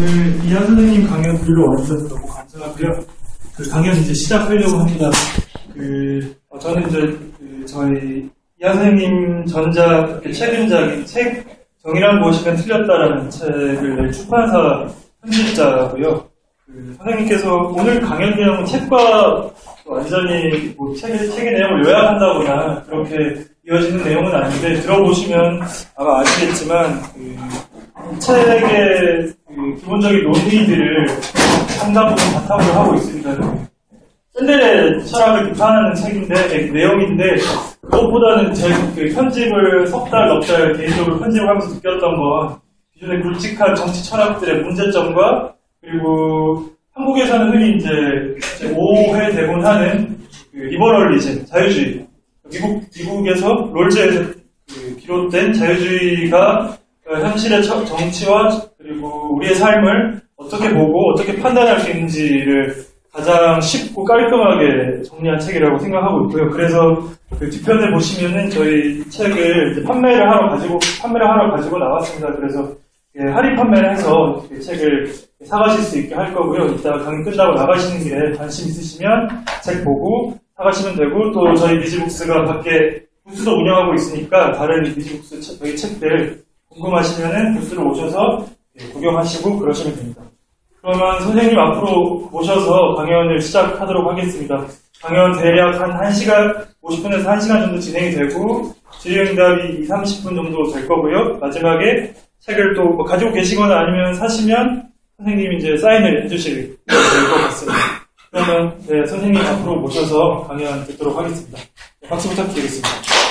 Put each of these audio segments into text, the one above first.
오늘 이한 선생님 강연 들으러 와주셔서 너무 감사하고요. 그 강연 이제 시작하려고 합니다. 저는 이제 저희 이한 선생님 전작, 최근작인 책 정의란 무엇이면 틀렸다라는 책을 낼 출판사 편집자고요. 선생님께서 오늘 강연 내용은 책과 완전히 뭐 책의 내용을 요약한다거나 그렇게 이어지는 내용은 아닌데 들어보시면 아마 아시겠지만 이 책의 기본적인 논리들을 상당 부분 바탕으로 하고 있습니다. 샌델의 철학을 비판하는 책인데 내용인데 그것보다는 제 편집을 석 달, 넉 달 개인적으로 편집을 하면서 느꼈던 건 기존의 굵직한 정치 철학들의 문제점과 그리고 한국에서는 흔히 이제 오해되곤 하는 리버럴리즘, 자유주의. 미국에서 롤즈에서 비롯된 자유주의가 현실의 정치와 그리고 우리의 삶을 어떻게 보고 어떻게 판단할 수 있는지를 가장 쉽고 깔끔하게 정리한 책이라고 생각하고 있고요. 그래서 그 뒤편에 보시면은 저희 책을 이제 판매를 하러 가지고 나왔습니다. 그래서 할인 판매를 해서 책을 사가실 수 있게 할 거고요. 이따 강의 끝나고 나가시는 길에 관심 있으시면 책 보고 사가시면 되고, 또 저희 미지북스가 밖에 부스도 운영하고 있으니까 다른 미지북스 저희 책들 궁금하시면은 부스로 오셔서 구경하시고 그러시면 됩니다. 그러면 선생님 앞으로 모셔서 강연을 시작하도록 하겠습니다. 강연 대략 한 1시간, 50분에서 1시간 정도 진행이 되고 질의응답이 20, 30분 정도 될 거고요. 마지막에 책을 또 뭐 가지고 계시거나 아니면 사시면 선생님이 이제 사인을 해주실 될 것 같습니다. 그러면 네, 선생님 앞으로 모셔서 강연 듣도록 하겠습니다. 네, 박수 부탁드리겠습니다.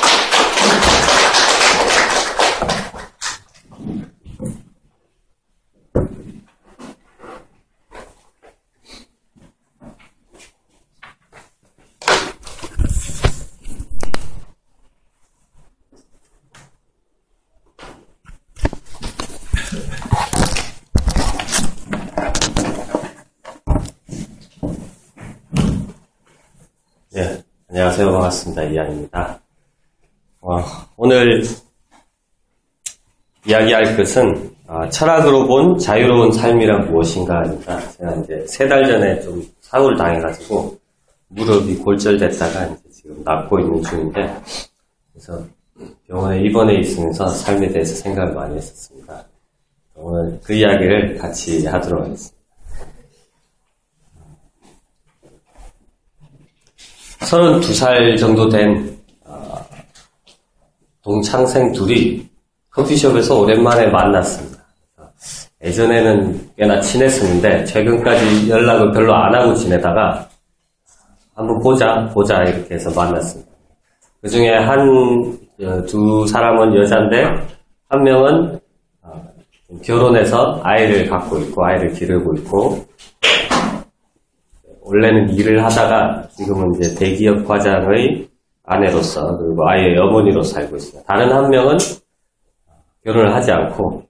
네, 안녕하세요. 반갑습니다. 이한입니다. 오늘 이야기할 것은 철학으로 본 자유로운 삶이란 무엇인가입니다. 제가 이제 3달 전에 좀 사고를 당해가지고 무릎이 골절됐다가 이제 지금 낫고 있는 중인데, 그래서 병원에 입원해 있으면서 삶에 대해서 생각을 많이 했었습니다. 오늘 그 이야기를 같이 하도록 하겠습니다. 32살 정도 된 동창생 둘이 커피숍에서 오랜만에 만났습니다. 예전에는 꽤나 친했었는데 최근까지 연락을 별로 안 하고 지내다가 한번 보자 이렇게 해서 만났습니다. 그 중에 두 사람은 여잔데 한 명은 결혼해서 아이를 갖고 있고 아이를 기르고 있고, 원래는 일을 하다가 지금은 이제 대기업 과장의 아내로서 그리고 아이의 어머니로 살고 있습니다. 다른 한 명은 결혼을 하지 않고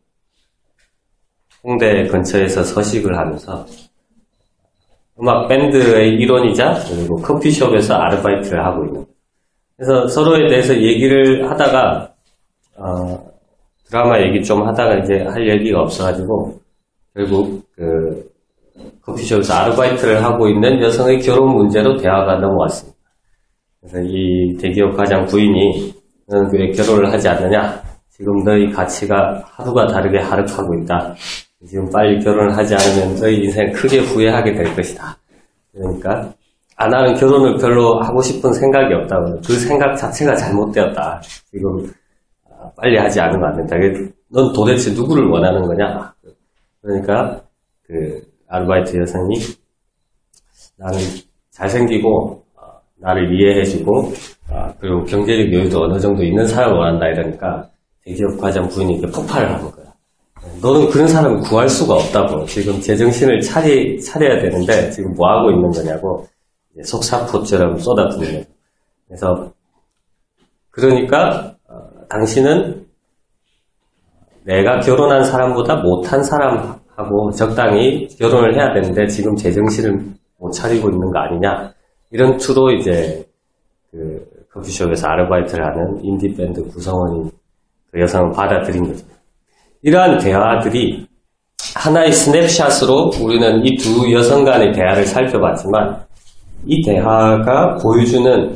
홍대 근처에서 서식을 하면서 음악 밴드의 일원이자 그리고 커피숍에서 아르바이트를 하고 있는. 그래서 서로에 대해서 얘기를 하다가 드라마 얘기 좀 하다가 이제 할 얘기가 없어가지고 결국 커피숍에서 아르바이트를 하고 있는 여성의 결혼 문제로 대화가 넘어왔습니다. 그래서 이 대기업 과장 부인이 너는 왜 결혼을 하지 않느냐? 지금 너희 가치가 하루가 다르게 하락하고 있다. 지금 빨리 결혼을 하지 않으면 너희 인생 크게 후회하게 될 것이다. 그러니까 나는 결혼을 별로 하고 싶은 생각이 없다고. 그 생각 자체가 잘못되었다. 지금 빨리 하지 않으면 안 된다. 넌 도대체 누구를 원하는 거냐? 그러니까 아르바이트 여성이 나는 잘생기고 나를 이해해주고 그리고 경제적 여유도 어느 정도 있는 사람을 원한다 이러니까 대기업 과장 부인이 이렇게 폭발을 하는 거야. 너는 그런 사람을 구할 수가 없다고. 지금 제정신을 차려야 되는데 지금 뭐 하고 있는 거냐고 속사포처럼 쏟아붓는 거예요. 그래서 그러니까 당신은 내가 결혼한 사람보다 못한 사람하고 적당히 결혼을 해야 되는데 지금 제정신을 못 차리고 있는 거 아니냐, 이런 투로 이제 커피숍에서 아르바이트를 하는 인디밴드 구성원인 그 여성을 받아들인 거죠. 이러한 대화들이 하나의 스냅샷으로 우리는 이 두 여성 간의 대화를 살펴봤지만 이 대화가 보여주는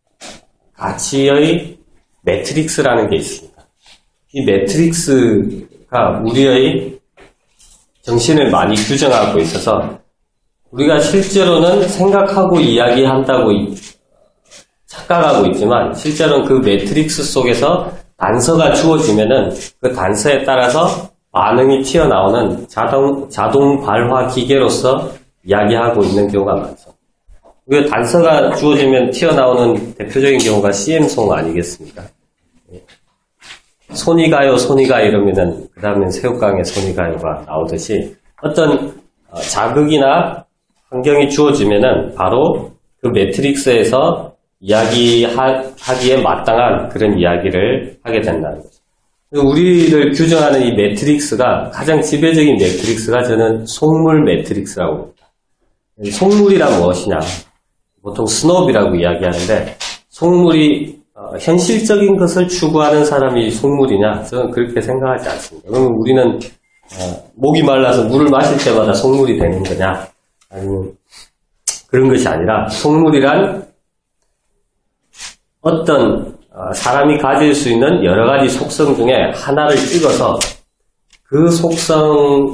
가치의 매트릭스라는 게 있습니다. 이 매트릭스가 우리의 정신을 많이 규정하고 있어서 우리가 실제로는 생각하고 이야기한다고 착각하고 있지만 실제로는 그 매트릭스 속에서 단서가 주어지면은 그 단서에 따라서 반응이 튀어나오는 자동 발화 기계로서 이야기하고 있는 경우가 많죠. 그 단서가 주어지면 튀어나오는 대표적인 경우가 CM송 아니겠습니까? 손이 가요, 손이 가 이러면은 그 다음엔 새우깡에 손이 가요가 나오듯이 어떤 자극이나 환경이 주어지면은 바로 그 매트릭스에서 이야기하기에 마땅한 그런 이야기를 하게 된다는 거죠. 우리를 규정하는 이 매트릭스가 가장 지배적인 매트릭스가 저는 속물 매트릭스라고 봅니다. 속물이란 무엇이냐? 보통 스노비라고 이야기하는데 속물이 현실적인 것을 추구하는 사람이 속물이냐? 저는 그렇게 생각하지 않습니다. 그러면 우리는 목이 말라서 물을 마실 때마다 속물이 되는 거냐? 아니면 그런 것이 아니라 속물이란 어떤 사람이 가질 수 있는 여러 가지 속성 중에 하나를 찍어서 그 속성의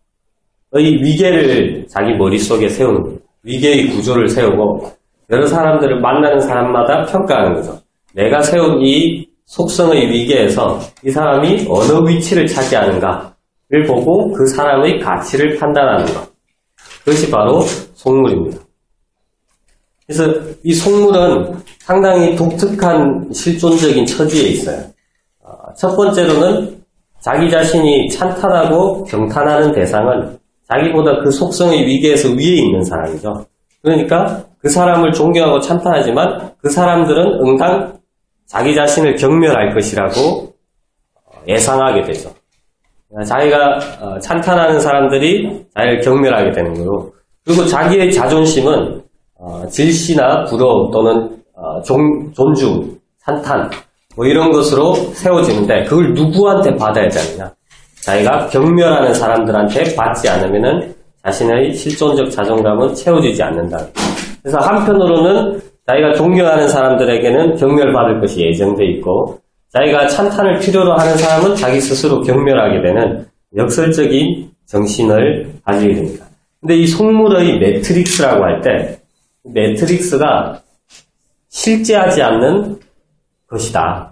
위계를 자기 머릿속에 세우는 거예요. 위계의 구조를 세우고 여러 사람들을 만나는 사람마다 평가하는 거죠. 내가 세운 이 속성의 위계에서 이 사람이 어느 위치를 차지하는가를 보고 그 사람의 가치를 판단하는 것. 그것이 바로 속물입니다. 그래서 이 속물은 상당히 독특한 실존적인 처지에 있어요. 첫 번째로는 자기 자신이 찬탄하고 경탄하는 대상은 자기보다 그 속성의 위계에서 위에 있는 사람이죠. 그러니까 그 사람을 존경하고 찬탄하지만 그 사람들은 응당 자기 자신을 경멸할 것이라고 예상하게 되죠. 자기가 찬탄하는 사람들이 자기를 경멸하게 되는 거고, 그리고 자기의 자존심은 질시나 부러움 또는 존중, 찬탄 뭐 이런 것으로 세워지는데 그걸 누구한테 받아야 되느냐? 자기가 경멸하는 사람들한테 받지 않으면은 자신의 실존적 자존감은 채워지지 않는다. 그래서 한편으로는 자기가 존경하는 사람들에게는 경멸받을 것이 예정돼 있고 자기가 찬탄을 필요로 하는 사람은 자기 스스로 경멸하게 되는 역설적인 정신을 가지게 됩니다. 근데 이 속물의 매트릭스라고 할 때 매트릭스가 실제하지 않는 것이다.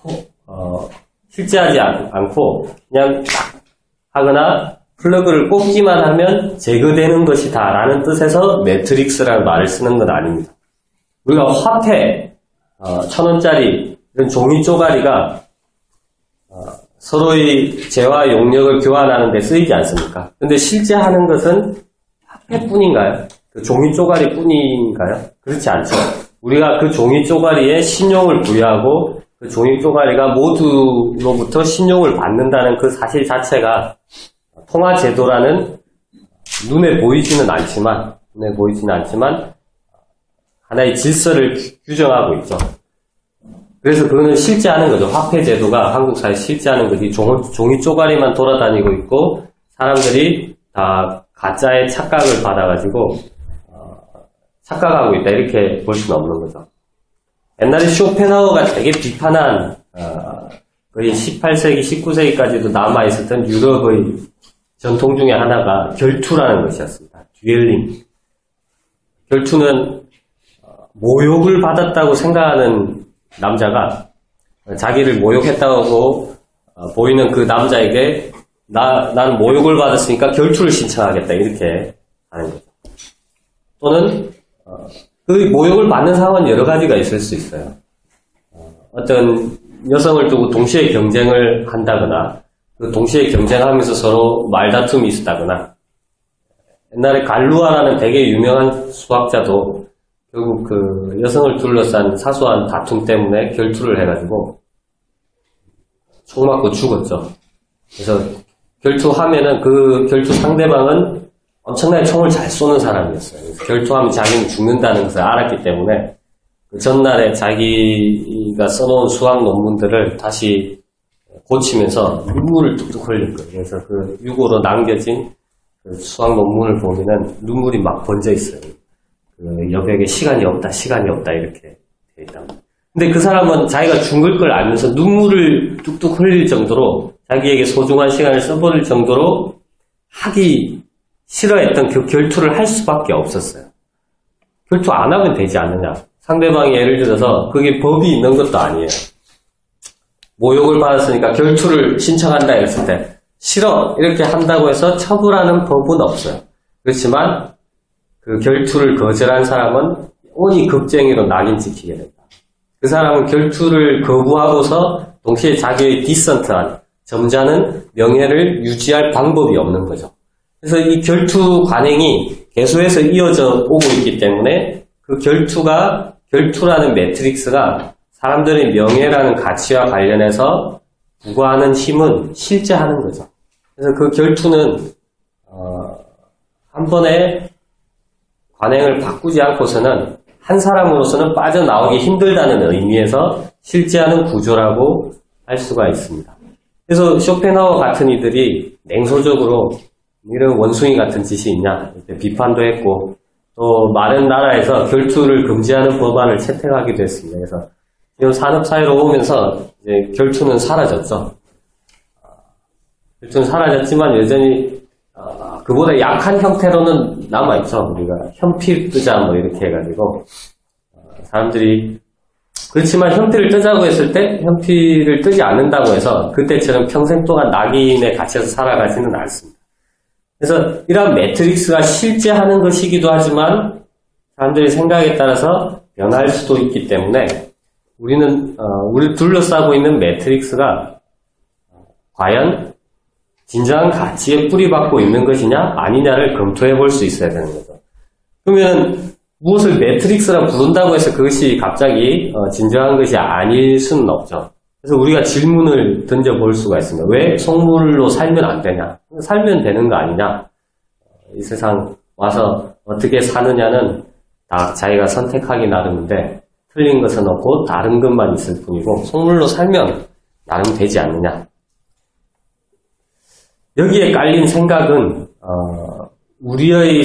실제하지 않고 그냥 딱 하거나 플러그를 꽂기만 하면 제거되는 것이다 라는 뜻에서 매트릭스라는 말을 쓰는 건 아닙니다. 우리가 화폐, 1,000원짜리 이런 종이 쪼가리가 서로의 재화 용역을 교환하는 데 쓰이지 않습니까? 근데 실제 하는 것은 화폐뿐인가요? 그 종이 쪼가리 뿐인가요? 그렇지 않죠. 우리가 그 종이 쪼가리에 신용을 부여하고 그 종이 쪼가리가 모두로부터 신용을 받는다는 그 사실 자체가 통화제도라는 눈에 보이지는 않지만 하나의 질서를 규정하고 있죠. 그래서 그거는 실제하는 거죠. 화폐제도가 한국 사회에 실제하는 거지. 종이 쪼가리만 돌아다니고 있고 사람들이 다 가짜의 착각을 받아가지고 착각하고 있다 이렇게 볼 수는 없는 거죠. 옛날에 쇼펜하우어가 되게 비판한 거의 18세기, 19세기까지도 남아있었던 유럽의 전통 중에 하나가 결투라는 것이었습니다. 듀엘링. 결투는 모욕을 받았다고 생각하는 남자가 자기를 모욕했다고 보이는 그 남자에게 난 모욕을 받았으니까 결투를 신청하겠다 이렇게 하는 거죠. 또는 그 모욕을 받는 상황은 여러 가지가 있을 수 있어요. 어떤 여성을 두고 동시에 경쟁을 한다거나 그 동시에 경쟁하면서 서로 말다툼이 있었다거나 옛날에 갈루아라는 되게 유명한 수학자도 결국 그 여성을 둘러싼 사소한 다툼 때문에 결투를 해가지고 총 맞고 죽었죠. 그래서 결투하면은 그 결투 상대방은 엄청나게 총을 잘 쏘는 사람이었어요. 그래서 결투하면 자기는 죽는다는 것을 알았기 때문에 그 전날에 자기가 써놓은 수학 논문들을 다시 고치면서 눈물을 뚝뚝 흘릴 거예요. 그래서 그 유고로 남겨진 그 수학 논문을 보면은 눈물이 막 번져 있어요. 그 여백에 시간이 없다 이렇게 돼 있다. 근데 그 사람은 자기가 죽을 걸 알면서 눈물을 뚝뚝 흘릴 정도로 자기에게 소중한 시간을 써버릴 정도로 하기 싫어했던 그 결투를 할 수밖에 없었어요. 결투 안 하면 되지 않느냐. 상대방이 예를 들어서 그게 법이 있는 것도 아니에요. 모욕을 받았으니까 결투를 신청한다 이랬을 때 싫어 이렇게 한다고 해서 처벌하는 법은 없어요. 그렇지만 그 결투를 거절한 사람은 온이 겁쟁이로 낙인 찍히게 된다. 그 사람은 결투를 거부하고서 동시에 자기의 디선트한 점잖은 명예를 유지할 방법이 없는 거죠. 그래서 이 결투 관행이 계속해서 이어져 오고 있기 때문에 그 결투라는 매트릭스가 사람들의 명예라는 가치와 관련해서 부과하는 힘은 실제 하는 거죠. 그래서 그 결투는 한 번에 관행을 바꾸지 않고서는 한 사람으로서는 빠져나오기 힘들다는 의미에서 실제하는 구조라고 할 수가 있습니다. 그래서 쇼펜하우어 같은 이들이 냉소적으로 이런 원숭이 같은 짓이 있냐 이렇게 비판도 했고 또 많은 나라에서 결투를 금지하는 법안을 채택하기도 했습니다. 그래서 지금 산업사회로 오면서 이제 결투는 사라졌죠. 결투는 사라졌지만 여전히 그보다 약한 형태로는 남아있죠. 우리가 현피 뜨자 뭐 이렇게 해가지고 사람들이 그렇지만 현피를 뜨자고 했을 때 현피를 뜨지 않는다고 해서 그때처럼 평생 동안 낙인에 갇혀서 살아가지는 않습니다. 그래서 이러한 매트릭스가 실제 하는 것이기도 하지만 사람들의 생각에 따라서 변할 수도 있기 때문에 우리를 둘러싸고 있는 매트릭스가 과연 진정한 가치에 뿌리박고 있는 것이냐 아니냐를 검토해 볼 수 있어야 되는 거죠. 그러면 무엇을 매트릭스라 부른다고 해서 그것이 갑자기 진정한 것이 아닐 수는 없죠. 그래서 우리가 질문을 던져볼 수가 있습니다. 왜 속물로 살면 안 되냐? 살면 되는 거 아니냐? 이 세상 와서 어떻게 사느냐는 다 자기가 선택하기 나름인데 틀린 것은 없고 다른 것만 있을 뿐이고 속물로 살면 나름 되지 않느냐? 여기에 깔린 생각은 우리의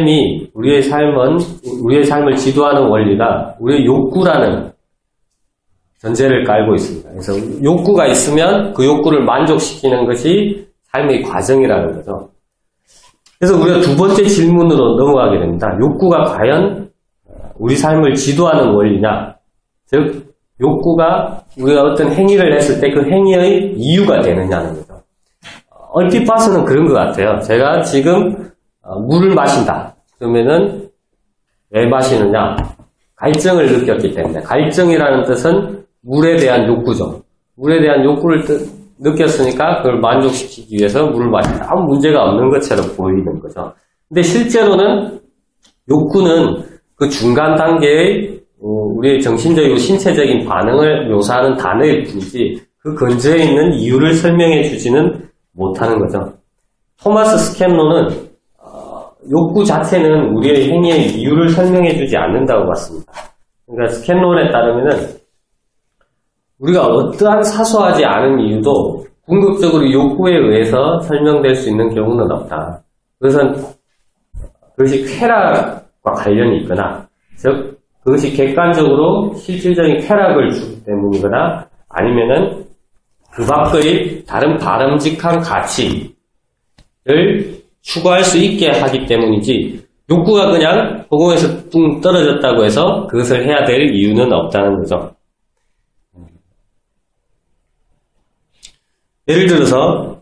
삶을 지도하는 원리가 우리의 욕구라는 전제를 깔고 있습니다. 그래서 욕구가 있으면 그 욕구를 만족시키는 것이 삶의 과정이라는 거죠. 그래서 우리가 두 번째 질문으로 넘어가게 됩니다. 욕구가 과연 우리 삶을 지도하는 원리냐? 즉 욕구가 우리가 어떤 행위를 했을 때 그 행위의 이유가 되느냐는 거죠. 얼핏 봐서는 그런 것 같아요. 제가 지금 물을 마신다. 그러면은 왜 마시느냐? 갈증을 느꼈기 때문에. 갈증이라는 뜻은 물에 대한 욕구죠. 물에 대한 욕구를 느꼈으니까 그걸 만족시키기 위해서 물을 마신다. 아무 문제가 없는 것처럼 보이는 거죠. 근데 실제로는 욕구는 그 중간 단계의 우리의 정신적이고 신체적인 반응을 묘사하는 단어일 뿐이지 그 근저에 있는 이유를 설명해 주지는 못하는 거죠. 토마스 스캔론은 욕구 자체는 우리의 행위의 이유를 설명해 주지 않는다고 봤습니다. 그러니까 스캔론에 따르면은 우리가 어떠한 사소하지 않은 이유도 궁극적으로 욕구에 의해서 설명될 수 있는 경우는 없다. 그것이 쾌락과 관련이 있거나 즉 그것이 객관적으로 실질적인 쾌락을 주기 때문이거나 아니면은 그 밖의 다른 바람직한 가치를 추구할 수 있게 하기 때문이지 욕구가 그냥 허공에서 뚱 떨어졌다고 해서 그것을 해야 될 이유는 없다는 거죠. 예를 들어서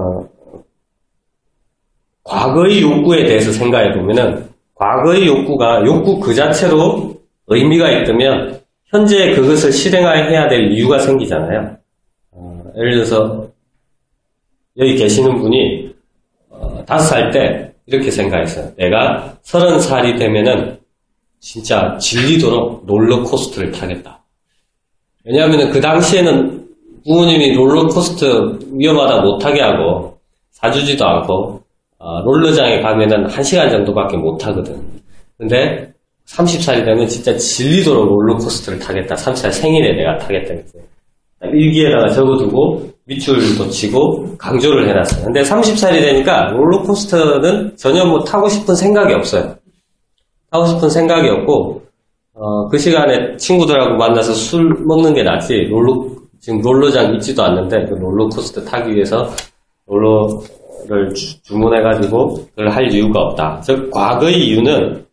과거의 욕구에 대해서 생각해 보면은 과거의 욕구가 욕구 그 자체로 의미가 있다면 현재 그것을 실행해야 될 이유가 생기잖아요. 예를 들어서 여기 계시는 분이 5살 때 이렇게 생각했어요. 내가 30살이 되면은 진짜 질리도록 롤러코스터를 타겠다. 왜냐하면 그 당시에는 부모님이 롤러코스터 위험하다 못하게 하고 사주지도 않고 롤러장에 가면은 1시간 정도밖에 못 하거든. 근데 30살이 되면 진짜 질리도록 롤러코스터를 타겠다. 30살 생일에 내가 타겠다. 일기에다가 적어두고 밑줄도 치고 강조를 해놨어요. 근데 30살이 되니까 롤러코스터는 전혀 뭐 타고 싶은 생각이 없어요. 타고 싶은 생각이 없고 그 시간에 친구들하고 만나서 술 먹는 게 낫지 지금 롤러장 있지도 않는데 그 롤러코스터 타기 위해서 롤러를 주문해가지고 그걸 할 이유가 없다. 즉 과거의 이유는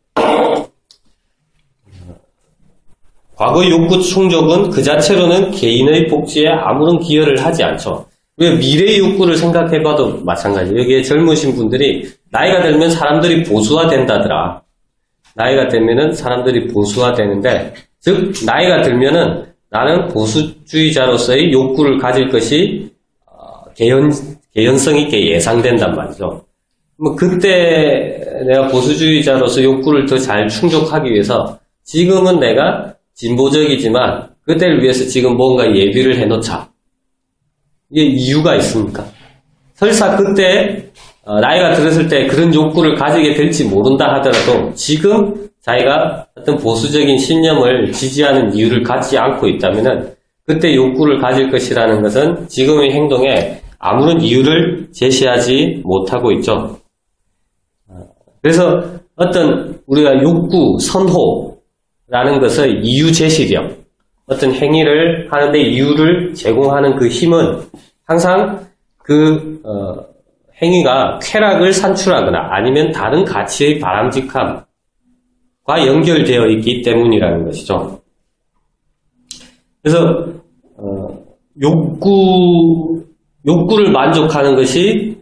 과거의 욕구 충족은 그 자체로는 개인의 복지에 아무런 기여를 하지 않죠. 왜 미래의 욕구를 생각해봐도 마찬가지예요. 여기에 젊으신 분들이 나이가 들면 사람들이 보수화된다더라. 나이가 들면은 사람들이 보수화되는데, 즉 나이가 들면은 나는 보수주의자로서의 욕구를 가질 것이 개연성 있게 예상된단 말이죠. 뭐 그때 내가 보수주의자로서 욕구를 더 잘 충족하기 위해서 지금은 내가 진보적이지만 그때를 위해서 지금 뭔가 예비를 해놓자. 이게 이유가 있습니까? 설사 그때 나이가 들었을 때 그런 욕구를 가지게 될지 모른다 하더라도 지금 자기가 어떤 보수적인 신념을 지지하는 이유를 갖지 않고 있다면은 그때 욕구를 가질 것이라는 것은 지금의 행동에 아무런 이유를 제시하지 못하고 있죠. 그래서 어떤 우리가 욕구, 선호라는 것의 이유 제시력, 어떤 행위를 하는데 이유를 제공하는 그 힘은 항상 그 행위가 쾌락을 산출하거나 아니면 다른 가치의 바람직함과 연결되어 있기 때문이라는 것이죠. 그래서 욕구를 만족하는 것이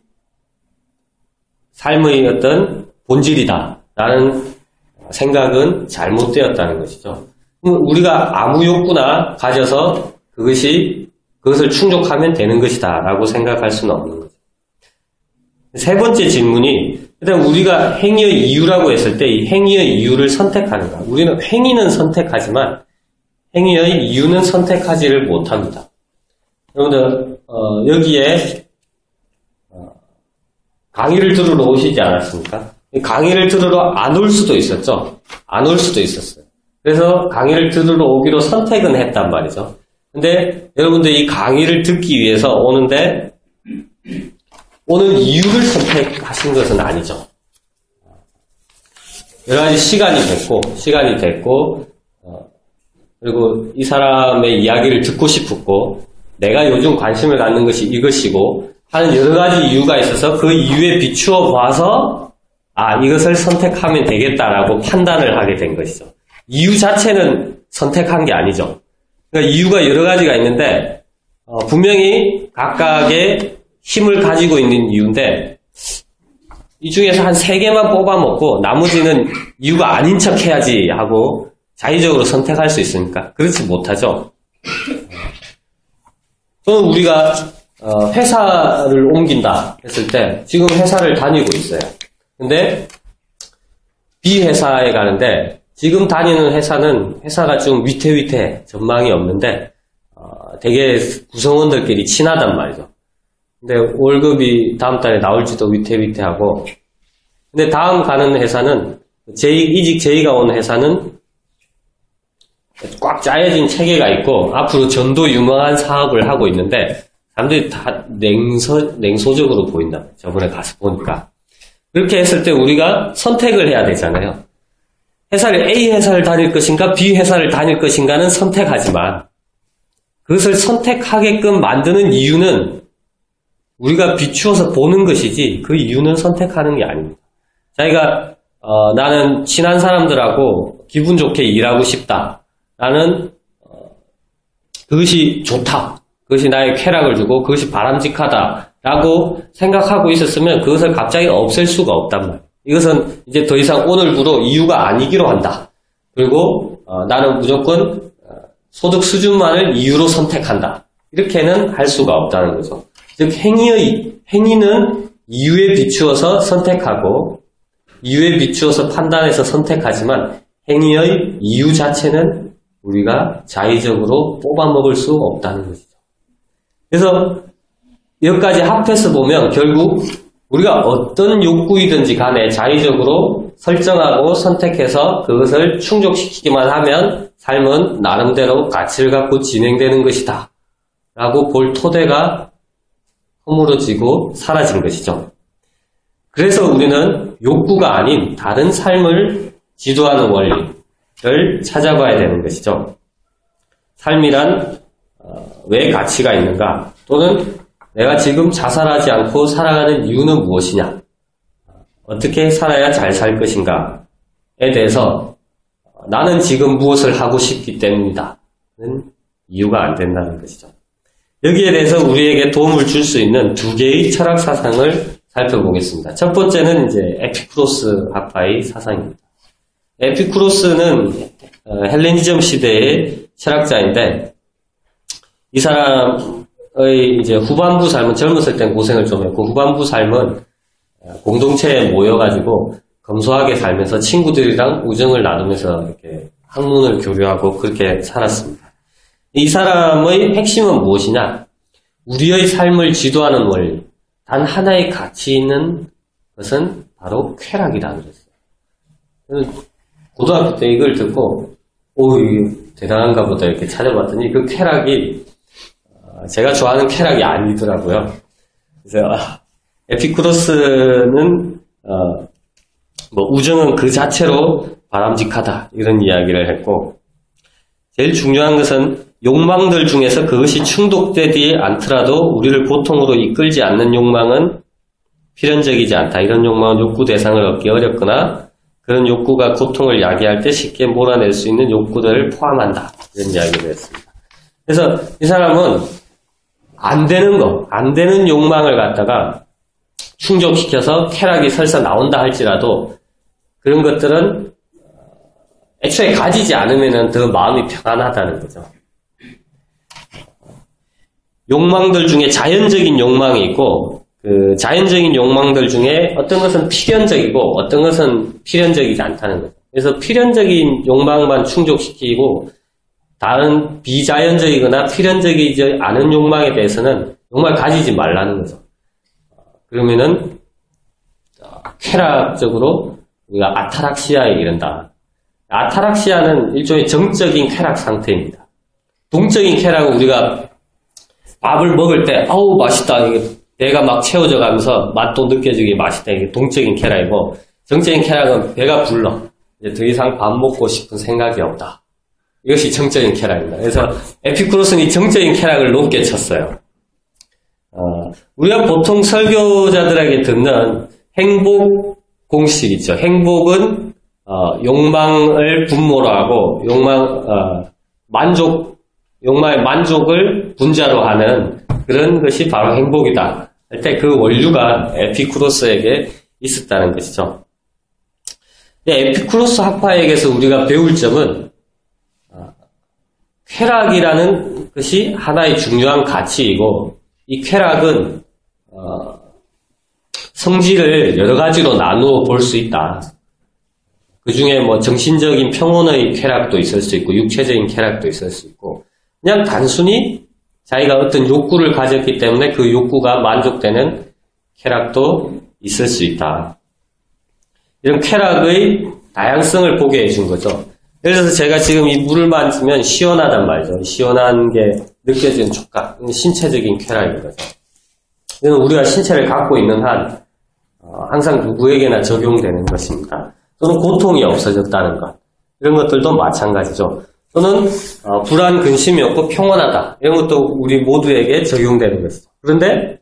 삶의 어떤 본질이다라는 생각은 잘못되었다는 것이죠. 우리가 아무 욕구나 가져서 그것을 충족하면 되는 것이다라고 생각할 수는 없는 거죠. 세 번째 질문이 일단 우리가 행위의 이유라고 했을 때 이 행위의 이유를 선택하는가? 우리는 행위는 선택하지만 행위의 이유는 선택하지를 못합니다. 여러분들 여기에 강의를 들으러 오시지 않았습니까? 강의를 들으러 안 올 수도 있었죠. 안 올 수도 있었어요. 그래서 강의를 들으러 오기로 선택은 했단 말이죠. 근데 여러분들 이 강의를 듣기 위해서 오는데 오는 이유를 선택하신 것은 아니죠. 여러 가지 시간이 됐고 그리고 이 사람의 이야기를 듣고 싶었고 내가 요즘 관심을 갖는 것이 이것이고 하는 여러 가지 이유가 있어서 그 이유에 비추어 봐서 이것을 선택하면 되겠다라고 판단을 하게 된 것이죠. 이유 자체는 선택한 게 아니죠. 그러니까 이유가 여러 가지가 있는데 분명히 각각의 힘을 가지고 있는 이유인데 이 중에서 한 3개만 뽑아먹고 나머지는 이유가 아닌 척 해야지 하고 자의적으로 선택할 수 있습니까? 그렇지 못하죠. 또는 우리가 회사를 옮긴다 했을 때 지금 회사를 다니고 있어요. 근데 B 회사에 가는데 지금 다니는 회사가 좀 위태위태 전망이 없는데 되게 구성원들끼리 친하단 말이죠. 근데 월급이 다음 달에 나올지도 위태위태하고 근데 다음 가는 회사는 이직 제의가 온 회사는 꽉 짜여진 체계가 있고 앞으로 전도 유망한 사업을 하고 있는데 사람들이 다 냉소적으로 보인다. 저번에 가서 보니까. 그렇게 했을 때 우리가 선택을 해야 되잖아요. A 회사를 다닐 것인가 B 회사를 다닐 것인가는 선택하지만 그것을 선택하게끔 만드는 이유는 우리가 비추어서 보는 것이지 그 이유는 선택하는 게 아닙니다. 자기가 나는 친한 사람들하고 기분 좋게 일하고 싶다. 나는 그것이 좋다. 그것이 나의 쾌락을 주고 그것이 바람직하다라고 생각하고 있었으면 그것을 갑자기 없앨 수가 없단 말이에요. 이것은 이제 더 이상 오늘부로 이유가 아니기로 한다. 그리고 나는 무조건 소득 수준만을 이유로 선택한다. 이렇게는 할 수가 없다는 거죠. 즉 행위는 이유에 비추어서 선택하고 이유에 비추어서 판단해서 선택하지만 행위의 이유 자체는 우리가 자의적으로 뽑아먹을 수 없다는 것이죠. 그래서 여기까지 합해서 보면 결국 우리가 어떤 욕구이든지 간에 자의적으로 설정하고 선택해서 그것을 충족시키기만 하면 삶은 나름대로 가치를 갖고 진행되는 것이다 라고 볼 토대가 허물어지고 사라진 것이죠. 그래서 우리는 욕구가 아닌 다른 삶을 지도하는 원리를 찾아봐야 되는 것이죠. 삶이란 왜 가치가 있는가? 또는 내가 지금 자살하지 않고 살아가는 이유는 무엇이냐? 어떻게 살아야 잘 살 것인가에 대해서 나는 지금 무엇을 하고 싶기 때문이다 는 이유가 안 된다는 것이죠. 여기에 대해서 우리에게 도움을 줄 수 있는 두 개의 철학 사상을 살펴보겠습니다. 첫 번째는 이제 에피쿠로스 학파의 사상입니다. 에피쿠로스는 헬레니즘 시대의 철학자인데 이 사람의 이제 후반부 삶은 젊었을 땐 고생을 좀 했고 후반부 삶은 공동체에 모여가지고 검소하게 살면서 친구들이랑 우정을 나누면서 이렇게 학문을 교류하고 그렇게 살았습니다. 이 사람의 핵심은 무엇이냐? 우리의 삶을 지도하는 원리, 단 하나의 가치 있는 것은 바로 쾌락이라는 거였어요. 고등학교 때 이걸 듣고 이게 대단한가 보다 이렇게 찾아봤더니 그 쾌락이 제가 좋아하는 쾌락이 아니더라고요. 그래서 에피쿠로스는 우정은 그 자체로 바람직하다 이런 이야기를 했고 제일 중요한 것은 욕망들 중에서 그것이 충족되지 않더라도 우리를 고통으로 이끌지 않는 욕망은 필연적이지 않다. 이런 욕망은 욕구 대상을 얻기 어렵거나 그런 욕구가 고통을 야기할 때 쉽게 몰아낼 수 있는 욕구들을 포함한다. 이런 이야기를 했습니다. 그래서 이 사람은 안 되는 욕망을 갖다가 충족시켜서 쾌락이 설사 나온다 할지라도 그런 것들은 애초에 가지지 않으면 더 마음이 평안하다는 거죠. 욕망들 중에 자연적인 욕망이 있고 그 자연적인 욕망들 중에 어떤 것은 필연적이고 어떤 것은 필연적이지 않다는 거죠. 그래서 필연적인 욕망만 충족시키고 다른 비자연적이거나 필연적이지 않은 욕망에 대해서는 정말 가지지 말라는 거죠. 그러면은 쾌락적으로 우리가 아타락시아에 이른다. 아타락시아는 일종의 정적인 쾌락 상태입니다. 동적인 쾌락은 우리가 밥을 먹을 때 아우 맛있다 이게 배가 막 채워져 가면서 맛도 느껴지게 맛있다 이게 동적인 쾌락이고 정적인 쾌락은 배가 불러 이제 더 이상 밥 먹고 싶은 생각이 없다. 이것이 정적인 쾌락입니다. 그래서 에피쿠로스는 이 정적인 쾌락을 높게 쳤어요. 우리가 보통 설교자들에게 듣는 행복 공식 있죠. 행복은 욕망을 분모로 하고 욕망의 만족을 분자로 하는 그런 것이 바로 행복이다. 할 때 그 원류가 에피쿠로스에게 있었다는 것이죠. 에피쿠로스 학파에게서 우리가 배울 점은 쾌락이라는 것이 하나의 중요한 가치이고 이 쾌락은 성질을 여러 가지로 나누어 볼 수 있다. 그 중에 정신적인 평온의 쾌락도 있을 수 있고 육체적인 쾌락도 있을 수 있고 그냥 단순히 자기가 어떤 욕구를 가졌기 때문에 그 욕구가 만족되는 쾌락도 있을 수 있다. 이런 쾌락의 다양성을 보게 해준 거죠. 예를 들어서 제가 지금 이 물을 만지면 시원하단 말이죠. 시원한 게 느껴지는 촉각, 신체적인 쾌락인 거죠. 이건 우리가 신체를 갖고 있는 한 항상 누구에게나 적용되는 것입니다. 또는 고통이 없어졌다는 것, 이런 것들도 마찬가지죠. 또는 불안, 근심이 없고 평온하다, 이런 것도 우리 모두에게 적용되는 것이죠. 그런데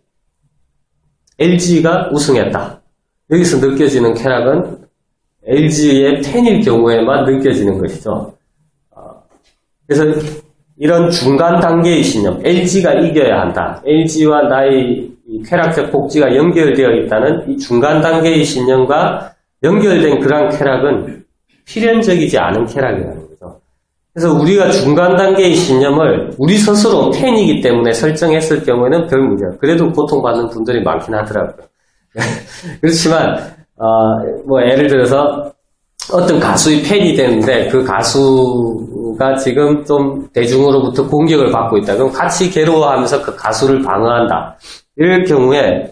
LG가 우승했다. 여기서 느껴지는 쾌락은 LG의 팬일 경우에만 느껴지는 것이죠. 그래서 이런 중간 단계의 신념, LG가 이겨야 한다. LG와 나의 이 쾌락적 복지가 연결되어 있다는 이 중간 단계의 신념과 연결된 그런 쾌락은 필연적이지 않은 쾌락이라는 거죠. 그래서 우리가 중간 단계의 신념을 우리 스스로 팬이기 때문에 설정했을 경우에는 별 문제가 없어요. 그래도 고통받는 분들이 많긴 하더라고요. 그렇지만 예를 들어서 어떤 가수의 팬이 되는데 그 가수가 지금 좀 대중으로부터 공격을 받고 있다. 그럼 같이 괴로워하면서 그 가수를 방어한다. 이럴 경우에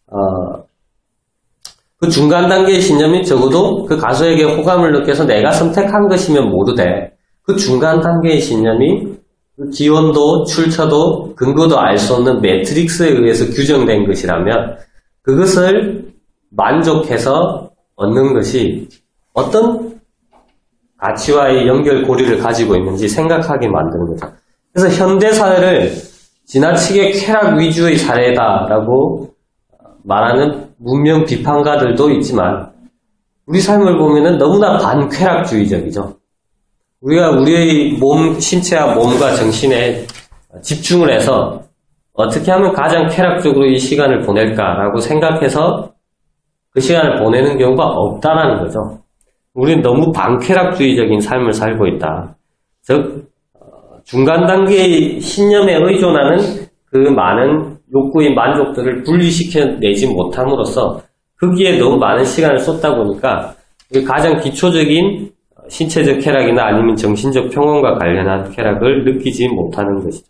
그 중간 단계의 신념이 적어도 그 가수에게 호감을 느껴서 내가 선택한 것이면 모르되 그 중간 단계의 신념이 기원도, 출처도, 근거도 알 수 없는 매트릭스에 의해서 규정된 것이라면 그것을 만족해서 얻는 것이 어떤 가치와의 연결고리를 가지고 있는지 생각하게 만드는 거죠. 그래서 현대사회를 지나치게 쾌락 위주의 사회다라고 말하는 문명 비판가들도 있지만 우리 삶을 보면은 너무나 반쾌락주의적이죠. 우리가 우리의 신체와 몸과 정신에 집중을 해서 어떻게 하면 가장 쾌락적으로 이 시간을 보낼까라고 생각해서 그 시간을 보내는 경우가 없다라는 거죠. 우리는 너무 반쾌락주의적인 삶을 살고 있다. 즉 중간 단계의 신념에 의존하는 그 많은 욕구의 만족들을 분리시켜내지 못함으로써 거기에 너무 많은 시간을 쏟다 보니까 가장 기초적인 신체적 쾌락이나 아니면 정신적 평온과 관련한 쾌락을 느끼지 못하는 것이죠.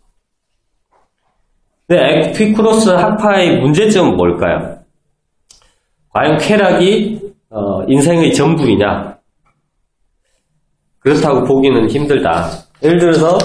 근데 에피쿠로스 학파의 문제점은 뭘까요? 과연 쾌락이 인생의 전부이냐? 그렇다고 보기는 힘들다. 예를 들어서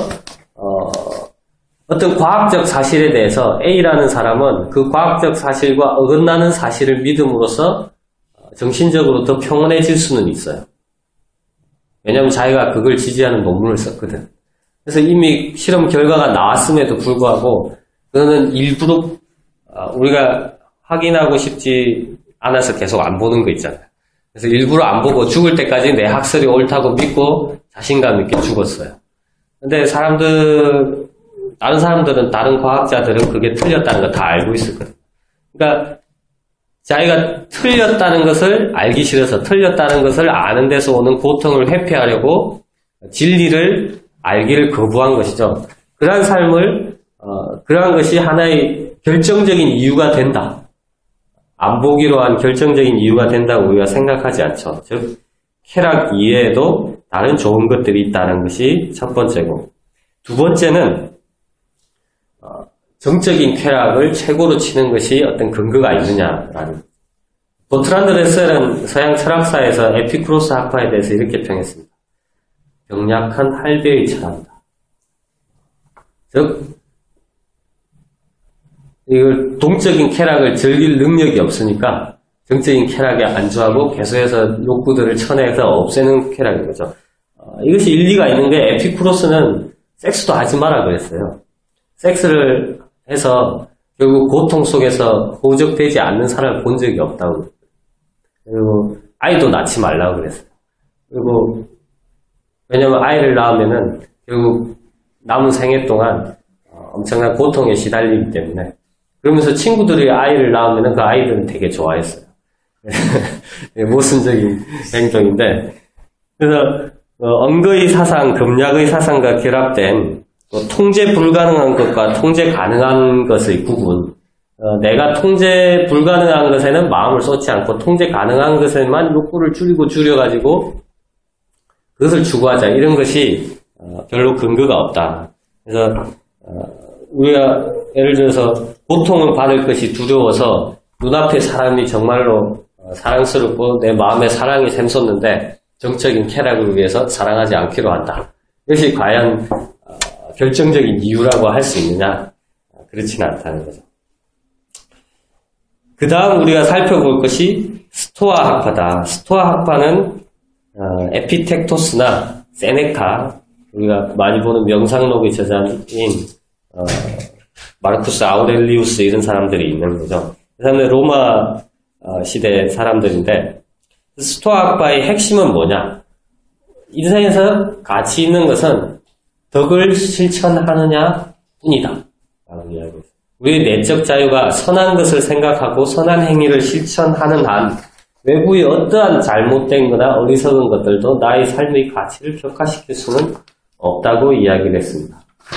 어떤 과학적 사실에 대해서 A라는 사람은 그 과학적 사실과 어긋나는 사실을 믿음으로써 정신적으로 더 평온해질 수는 있어요. 왜냐하면 자기가 그걸 지지하는 논문을 썼거든. 그래서 이미 실험 결과가 나왔음에도 불구하고 그거는 일부러 우리가 확인하고 싶지 않아서 계속 안 보는 거 있잖아요. 그래서 일부러 안 보고 죽을 때까지 내 학설이 옳다고 믿고 자신감 있게 죽었어요. 근데 다른 사람들은, 다른 과학자들은 그게 틀렸다는 거 다 알고 있었거든. 그러니까 자기가 틀렸다는 것을 알기 싫어서 틀렸다는 것을 아는 데서 오는 고통을 회피하려고 진리를 알기를 거부한 것이죠. 그러한 삶을 그러한 것이 하나의 결정적인 이유가 된다. 안 보기로 한 결정적인 이유가 된다고 우리가 생각하지 않죠. 즉 쾌락 이외에도 다른 좋은 것들이 있다는 것이 첫 번째고, 두 번째는 정적인 쾌락을 최고로 치는 것이 어떤 근거가 있느냐라는. 버트란드 레셀은 서양 철학사에서 에피쿠로스 학파에 대해서 이렇게 평했습니다. 병약한 할배의 철학이다. 즉 이걸 동적인 쾌락을 즐길 능력이 없으니까 정적인 쾌락에 안주하고 계속해서 욕구들을 쳐내서 없애는 쾌락인 거죠. 이것이 일리가 있는 게 에피쿠로스는 섹스도 하지 마라 그랬어요. 섹스를 해서 결국 고통 속에서 호적되지 않는 사람을 본 적이 없다고. 그리고 아이도 낳지 말라고 그랬어요. 그리고 왜냐면 아이를 낳으면은 결국 남은 생애 동안 엄청난 고통에 시달리기 때문에. 그러면서 친구들이 아이를 낳으면은 그 아이들은 되게 좋아했어요. 모순적인 행동인데. 그래서 언거의 사상, 금약의 사상과 결합된 통제 불가능한 것과 통제 가능한 것의 구분. 내가 통제 불가능한 것에는 마음을 쏟지 않고 통제 가능한 것에만 욕구를 줄여가지고 그것을 추구하자. 이런 것이 별로 근거가 없다. 그래서 우리가 예를 들어서 고통을 받을 것이 두려워서 눈앞에 사람이 정말로 사랑스럽고 내 마음에 사랑이 샘솟는데 정적인 쾌락을 위해서 사랑하지 않기로 한다. 이것이 과연 결정적인 이유라고 할 수 있느냐? 그렇지는 않다는 거죠. 그 다음 우리가 살펴볼 것이 스토아 학파다. 스토아 학파는 에피텍토스나 세네카, 우리가 많이 보는 명상록의 저자인 마르쿠스 아우렐리우스 이런 사람들이 있는 거죠. 그 사람들 로마 시대 사람들인데, 스토아 학파의 핵심은 뭐냐? 인생에서 가치 있는 것은 덕을 실천하느냐 뿐이다 라고 이야기했어요. 우리의 내적 자유가 선한 것을 생각하고 선한 행위를 실천하는 한 외부의 어떠한 잘못된 거나 어리석은 것들도 나의 삶의 가치를 격화시킬 수는 없다고 이야기를 했습니다.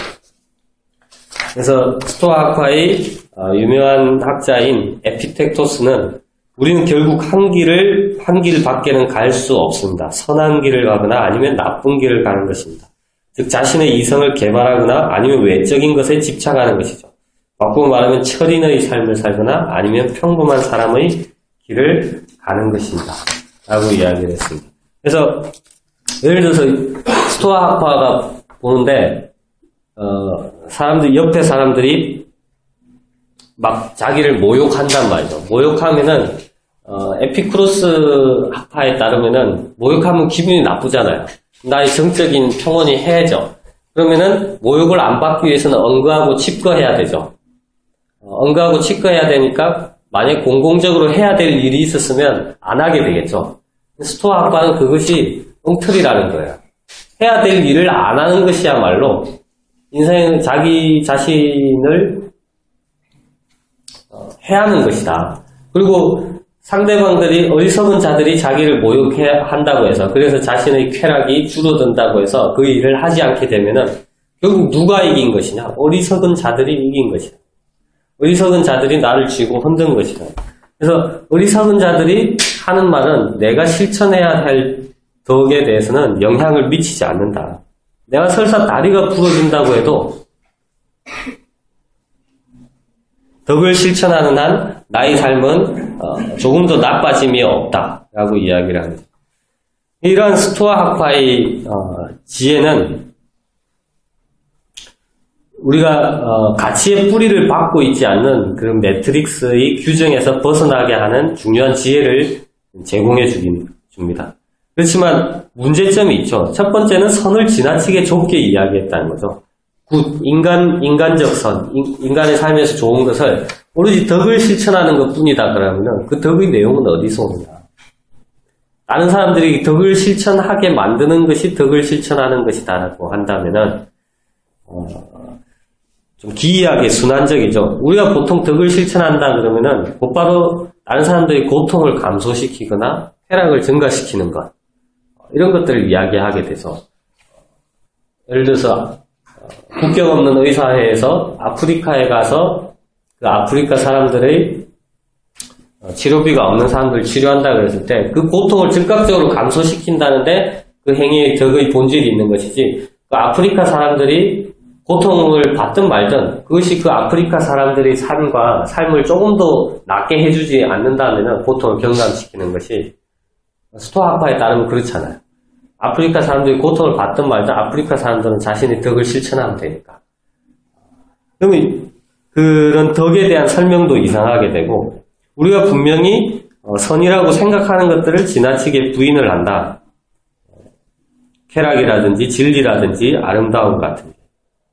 그래서 스토아 학파의 유명한 학자인 에피텍토스는 우리는 결국 한 길 밖에는 갈 수 없습니다. 선한 길을 가거나 아니면 나쁜 길을 가는 것입니다. 즉 자신의 이성을 개발하거나 아니면 외적인 것에 집착하는 것이죠. 바꾸고 말하면 철인의 삶을 살거나 아니면 평범한 사람의 길을 가는 것입니다. 라고 이야기를 했습니다. 그래서 예를 들어서 스토아 학파가 보는데 옆에 사람들이 막 자기를 모욕한단 말이죠. 모욕하면은, 에피쿠로스 학파에 따르면은, 모욕하면 기분이 나쁘잖아요. 나의 정적인 평온이 해야죠. 그러면은, 모욕을 안 받기 위해서는 언거하고 칩거해야 되죠. 언거하고 칩거해야 되니까, 만약 공공적으로 해야 될 일이 있었으면 안 하게 되겠죠. 스토아 학파는 그것이 엉터리라는 거예요. 해야 될 일을 안 하는 것이야말로 인생은 자기 자신을 해하는 것이다. 그리고 상대방들이 어리석은 자들이 자기를 모욕한다고 해서 그래서 자신의 쾌락이 줄어든다고 해서 그 일을 하지 않게 되면은 결국 누가 이긴 것이냐? 어리석은 자들이 이긴 것이다. 어리석은 자들이 나를 쥐고 흔든 것이다. 그래서 어리석은 자들이 하는 말은 내가 실천해야 할 덕에 대해서는 영향을 미치지 않는다. 내가 설사 다리가 부러진다고 해도 덕을 실천하는 한 나의 삶은 조금 더 나빠짐이 없다라고 이야기를 합니다. 이러한 스토아 학파의 지혜는 우리가 가치의 뿌리를 받고 있지 않는 그 매트릭스의 규정에서 벗어나게 하는 중요한 지혜를 제공해 줍니다. 그렇지만 문제점이 있죠. 첫 번째는 선을 지나치게 좁게 이야기했다는 거죠. 인간적 선, 인간의 삶에서 좋은 것을 오로지 덕을 실천하는 것 뿐이다 그러면은 그 덕의 내용은 어디서 오느냐. 다른 사람들이 덕을 실천하게 만드는 것이 덕을 실천하는 것이다라고 한다면은 좀 기이하게 순환적이죠. 우리가 보통 덕을 실천한다 그러면은 곧바로 다른 사람들의 고통을 감소시키거나 쾌락을 증가시키는 것 이런 것들을 이야기하게 돼서 예를 들어서 국경 없는 의사회에서 아프리카에 가서 그 아프리카 사람들의 치료비가 없는 사람들을 치료한다 그랬을 때 그 고통을 즉각적으로 감소시킨다는데 그 행위의 덕의 본질이 있는 것이지 그 아프리카 사람들이 고통을 받든 말든 그것이 그 아프리카 사람들의 삶을 조금 더 낫게 해주지 않는다면 고통을 경감시키는 것이 스토아 학파에 따르면 그렇잖아요. 아프리카 사람들이 고통을 받든 말든 아프리카 사람들은 자신의 덕을 실천하면 되니까. 그러면 그런 덕에 대한 설명도 이상하게 되고 우리가 분명히 선이라고 생각하는 것들을 지나치게 부인을 한다. 쾌락이라든지 진리라든지 아름다움 같은 게.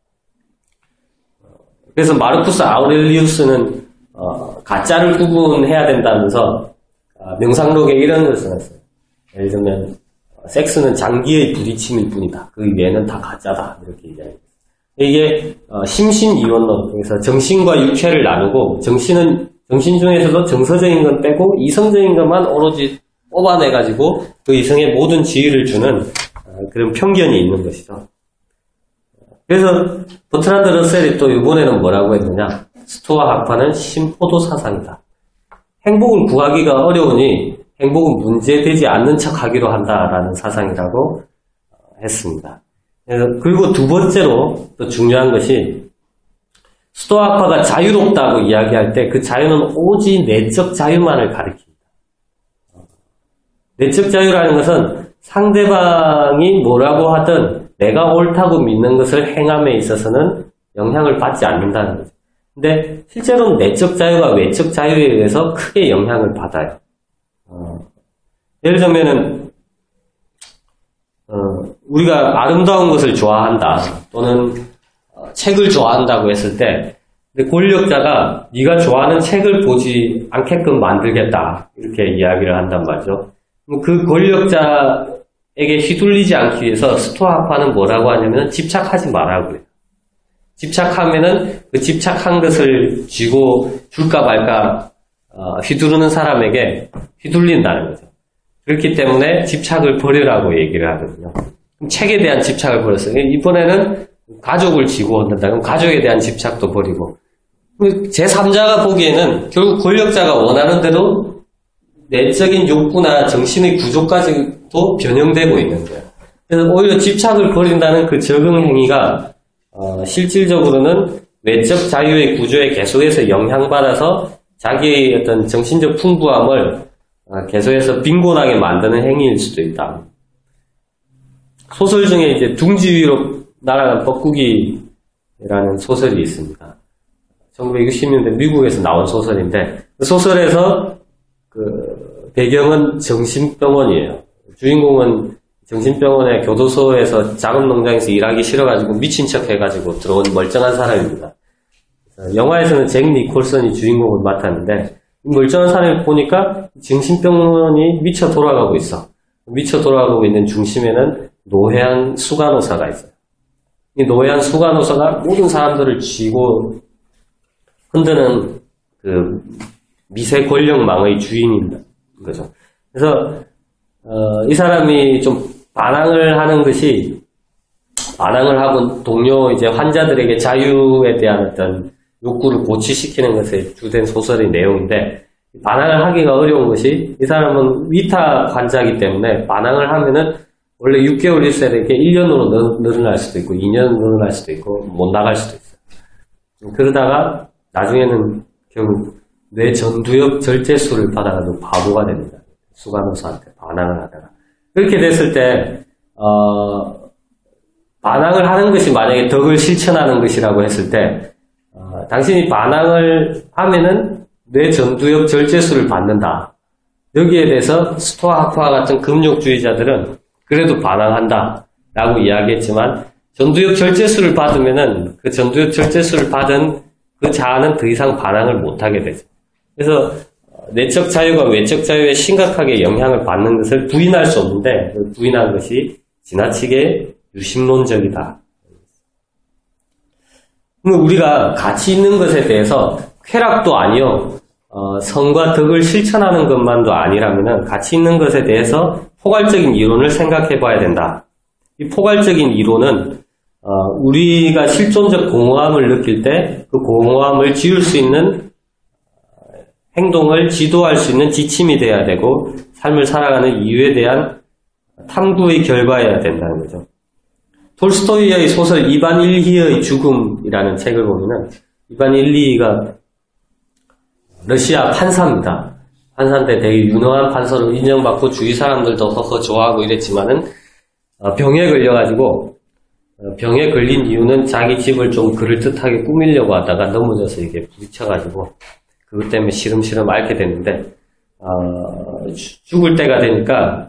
그래서 마르쿠스 아우렐리우스는 가짜를 구분해야 된다면서 명상록에 이런 것을 써놨어요. 예를 들면 섹스는 장기의 부딪힘일 뿐이다. 그 외에는 다 가짜다. 이렇게 이야기해요. 이게 심신이원론에서 정신과 육체를 나누고 정신 중에서도 정서적인 건 빼고 이성적인 것만 오로지 뽑아내가지고 그 이성의 모든 지위를 주는 그런 편견이 있는 것이죠. 그래서 버트란드 러셀이 또 이번에는 뭐라고 했느냐. 스토아 학파는 심포도 사상이다. 행복을 구하기가 어려우니 행복은 문제되지 않는 척 하기로 한다라는 사상이라고 했습니다. 그리고 두 번째로 또 중요한 것이 스토아 학파가 자유롭다고 이야기할 때 그 자유는 오직 내적 자유만을 가리킵니다. 내적 자유라는 것은 상대방이 뭐라고 하든 내가 옳다고 믿는 것을 행함에 있어서는 영향을 받지 않는다는 거죠. 근데 실제로는 내적 자유가 외적 자유에 의해서 크게 영향을 받아요. 예를 들면은 우리가 아름다운 것을 좋아한다 또는 책을 좋아한다고 했을 때 권력자가 네가 좋아하는 책을 보지 않게끔 만들겠다 이렇게 이야기를 한단 말이죠. 그 권력자에게 휘둘리지 않기 위해서 스토아 학파는 뭐라고 하냐면 집착하지 말라고 해요. 집착하면은 그 집착한 것을 쥐고 줄까 말까 휘두르는 사람에게 휘둘린다는 거죠. 그렇기 때문에 집착을 버리라고 얘기를 하거든요. 그럼 책에 대한 집착을 버렸어요. 이번에는 가족을 쥐고 온다. 그럼 가족에 대한 집착도 버리고. 제3자가 보기에는 결국 권력자가 원하는 대로 내적인 욕구나 정신의 구조까지도 변형되고 있는 거예요. 그래서 오히려 집착을 버린다는 그 적응 행위가 실질적으로는 외적 자유의 구조에 계속해서 영향받아서 자기의 어떤 정신적 풍부함을 계속해서 빈곤하게 만드는 행위일 수도 있다. 소설 중에 이제 둥지 위로 날아간 뻐꾸기 소설이 있습니다. 1960년대 미국에서 나온 소설인데 그 소설에서 그 배경은 정신병원이에요. 주인공은 정신병원의 교도소에서 작은 농장에서 일하기 싫어가지고 미친 척 해가지고 들어온 멀쩡한 사람입니다. 영화에서는 잭 니콜슨이 주인공을 맡았는데 멀쩡한 사람을 보니까 정신병원이 미쳐 돌아가고 있어. 미쳐 돌아가고 있는 중심에는 노회한 수간호사가 있어요. 이 노회한 수간호사가 모든 사람들을 쥐고 흔드는 그 미세 권력망의 주인인 거죠. 그래서 이 사람이 좀 반항을 하고 동료 이제 환자들에게 자유에 대한 어떤 욕구를 고취시키는 것에 주된 소설의 내용인데 반항을 하기가 어려운 것이 이 사람은 위탁 환자이기 때문에 반항을 하면은 원래 6개월 있어야 될 게 1년으로 늘어날 수도 있고 2년 늘어날 수도 있고 못 나갈 수도 있어요. 그러다가 나중에는 결국 뇌 전두엽 절제술을 받아가지고 바보가 됩니다. 수간호사한테 반항을 하다가. 그렇게 됐을 때 반항을 하는 것이 만약에 덕을 실천하는 것이라고 했을 때 당신이 반항을 하면은 뇌 전두엽 절제술을 받는다. 여기에 대해서 스토아하프와 같은 금욕주의자들은 그래도 반항한다 라고 이야기했지만 전두엽 절제술을 받으면은 그 전두엽 절제술을 받은 그 자아는 더 이상 반항을 못하게 되죠. 그래서 내적 자유가 외적 자유에 심각하게 영향을 받는 것을 부인할 수 없는데 부인한 것이 지나치게 유심론적이다. 우리가 가치 있는 것에 대해서 쾌락도 아니요 성과 덕을 실천하는 것만도 아니라면 가치 있는 것에 대해서 포괄적인 이론을 생각해 봐야 된다. 이 포괄적인 이론은 우리가 실존적 공허함을 느낄 때 그 공허함을 지울 수 있는 행동을 지도할 수 있는 지침이 돼야 되고 삶을 살아가는 이유에 대한 탐구의 결과여야 된다는 거죠. 톨스토이의 소설 이반 일리히의 죽음이라는 책을 보면은 이반 일리히가 러시아 판사입니다. 판사인데 되게 유능한 판사로 인정받고 주위 사람들도 허허 좋아하고 이랬지만은 병에 걸려가지고 병에 걸린 이유는 자기 집을 좀 그럴듯하게 꾸미려고 하다가 넘어져서 이게 부딪혀가지고 그것 때문에 시름시름 앓게 됐는데 죽을 때가 되니까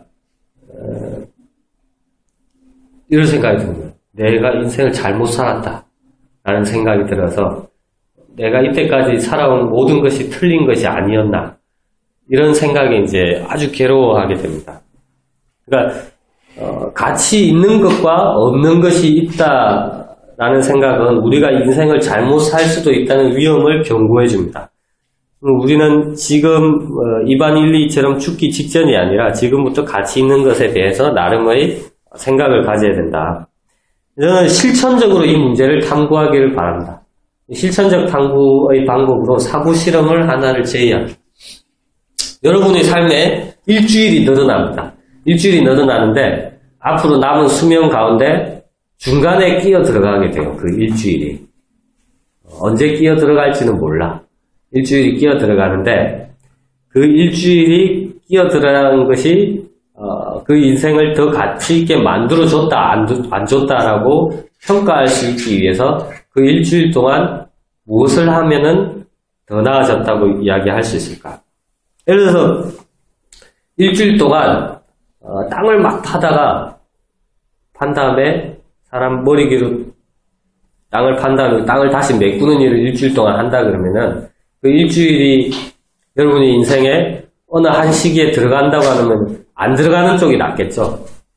이런 생각이 드는 거예요. 내가 인생을 잘못 살았다 라는 생각이 들어서 내가 이때까지 살아온 모든 것이 틀린 것이 아니었나 이런 생각에 이제 아주 괴로워하게 됩니다. 그러니까 가치 있는 것과 없는 것이 있다라는 생각은 우리가 인생을 잘못 살 수도 있다는 위험을 경고해 줍니다. 우리는 지금 이반 일리처럼 죽기 직전이 아니라 지금부터 가치 있는 것에 대해서 나름의 생각을 가져야 된다. 저는 실천적으로 이 문제를 탐구하기를 바랍니다. 실천적 탐구의 방법으로 사고 실험을 하나를 제의합니다. 여러분의 삶에 일주일이 늘어납니다. 일주일이 늘어나는데 앞으로 남은 수명 가운데 중간에 끼어 들어가게 돼요. 그 일주일이. 언제 끼어 들어갈지는 몰라. 일주일이 끼어 들어가는데 그 일주일이 끼어 들어가는 것이 그 인생을 더 가치 있게 만들어줬다 안 줬다라고 평가할 수 있기 위해서 그 일주일 동안 무엇을 하면은 더 나아졌다고 이야기할 수 있을까? 예를 들어서 일주일 동안 땅을 막 파다가 판 다음에 사람 머리기로 땅을 판 다음에 땅을 다시 메꾸는 일을 일주일 동안 한다 그러면은 그 일주일이 여러분의 인생에 어느 한 시기에 들어간다고 하면 안 들어가는 쪽이 낫겠죠.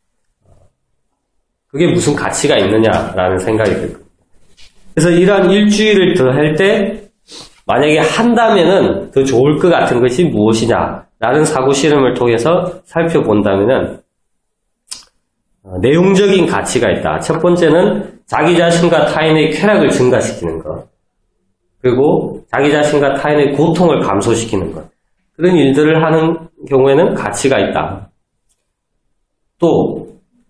그게 무슨 가치가 있느냐라는 생각이 들고. 그래서 이러한 일주일을 더 할 때 만약에 한다면은 더 좋을 것 같은 것이 무엇이냐라는 사고 실험을 통해서 살펴본다면은 내용적인 가치가 있다. 첫 번째는 자기 자신과 타인의 쾌락을 증가시키는 것. 그리고 자기 자신과 타인의 고통을 감소시키는 것. 그런 일들을 하는 경우에는 가치가 있다. 또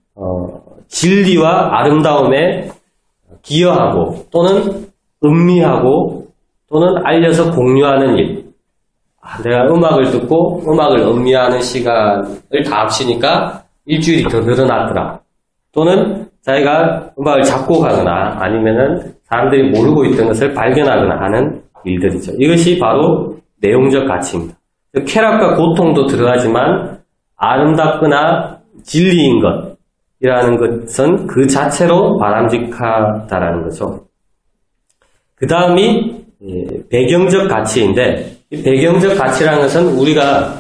진리와 아름다움에 기여하고 또는 음미하고 또는 알려서 공유하는 일. 내가 음악을 듣고 음악을 음미하는 시간을 다 합치니까 일주일이 더 늘어났더라. 또는 자기가 음악을 작곡하거나 아니면은 사람들이 모르고 있던 것을 발견하거나 하는 일들이죠. 이것이 바로 내용적 가치입니다. 쾌락과 고통도 들어가지만 아름답거나 진리인 것이라는 것은 그 자체로 바람직하다라는 거죠. 그 다음이 배경적 가치인데, 이 배경적 가치라는 것은 우리가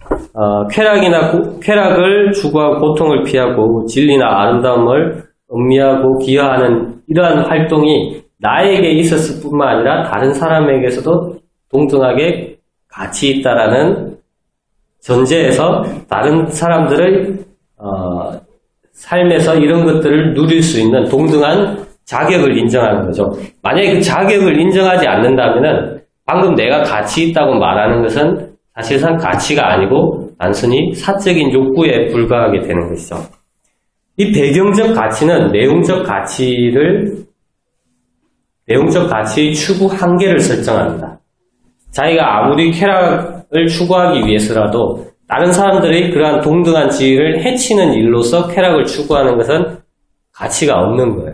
쾌락을 추구하고 고통을 피하고 진리나 아름다움을 음미하고 기여하는 이러한 활동이 나에게 있었을 뿐만 아니라 다른 사람에게서도 동등하게 가치 있다라는 전제에서 다른 사람들의 삶에서 이런 것들을 누릴 수 있는 동등한 자격을 인정하는 거죠. 만약에 그 자격을 인정하지 않는다면은 방금 내가 가치 있다고 말하는 것은 사실상 가치가 아니고 단순히 사적인 욕구에 불과하게 되는 것이죠. 이 배경적 가치는 내용적 가치의 추구 한계를 설정합니다. 자기가 아무리 쾌락을 추구하기 위해서라도 다른 사람들의 그러한 동등한 지위를 해치는 일로서 쾌락을 추구하는 것은 가치가 없는 거예요.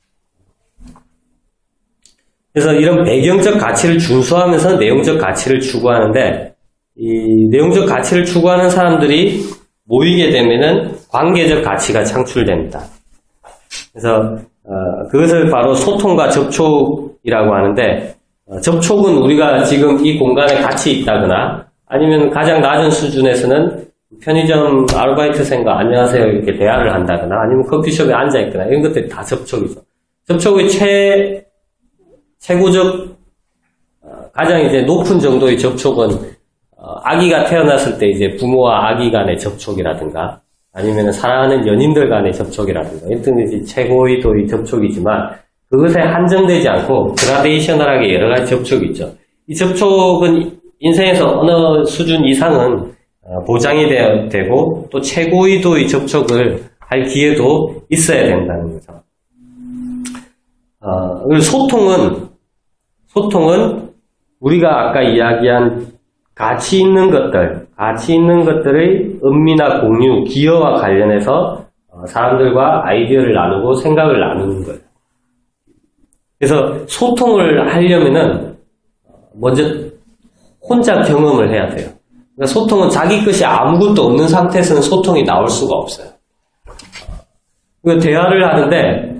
그래서 이런 배경적 가치를 준수하면서 내용적 가치를 추구하는데, 이 내용적 가치를 추구하는 사람들이 모이게 되면은 관계적 가치가 창출됩니다. 그래서 그것을 바로 소통과 접촉이라고 하는데, 접촉은 우리가 지금 이 공간에 같이 있다거나 아니면 가장 낮은 수준에서는 편의점 아르바이트생과 안녕하세요 이렇게 대화를 한다거나 아니면 커피숍에 앉아 있거나 이런 것들이 다 접촉이죠. 접촉의 최고적 가장 이제 높은 정도의 접촉은 아기가 태어났을 때 이제 부모와 아기 간의 접촉이라든가 아니면 사랑하는 연인들 간의 접촉이라든가 이런 것이 최고의 도의 접촉이지만 그것에 한정되지 않고 그라데이셔널하게 여러 가지 접촉이 있죠. 이 접촉은 인생에서 어느 수준 이상은 보장이 되고 또 최고의 도의 접촉을 할 기회도 있어야 된다는 거죠. 그리고 소통은 우리가 아까 이야기한 가치 있는 것들의 음미나 공유, 기여와 관련해서 사람들과 아이디어를 나누고 생각을 나누는 거예요. 그래서 소통을 하려면은 먼저 혼자 경험을 해야 돼요. 그러니까 소통은 자기 것이 아무것도 없는 상태에서는 소통이 나올 수가 없어요. 그러니까 대화를 하는데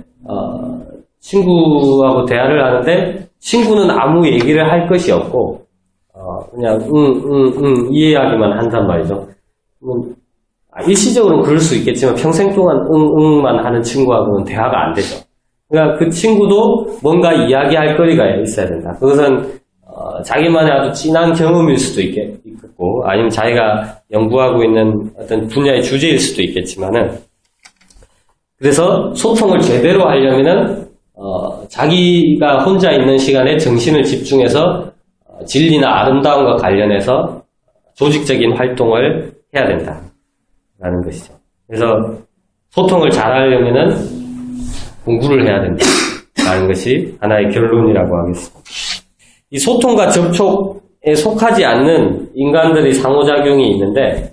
친구하고 대화를 하는데 친구는 아무 얘기를 할 것이 없고 그냥 이해하기만 한단 말이죠. 일시적으로는 그럴 수 있겠지만 평생 동안 응만 하는 친구하고는 대화가 안 되죠. 그러니까 그 친구도 뭔가 이야기할 거리가 있어야 된다. 그것은 자기만의 아주 진한 경험일 수도 있겠고 아니면 자기가 연구하고 있는 어떤 분야의 주제일 수도 있겠지만은 그래서 소통을 제대로 하려면은 자기가 혼자 있는 시간에 정신을 집중해서 진리나 아름다움과 관련해서 조직적인 활동을 해야 된다라는 것이죠. 그래서 소통을 잘하려면은 공부를 해야 된다라는 것이 하나의 결론이라고 하겠습니다. 이 소통과 접촉에 속하지 않는 인간들의 상호작용이 있는데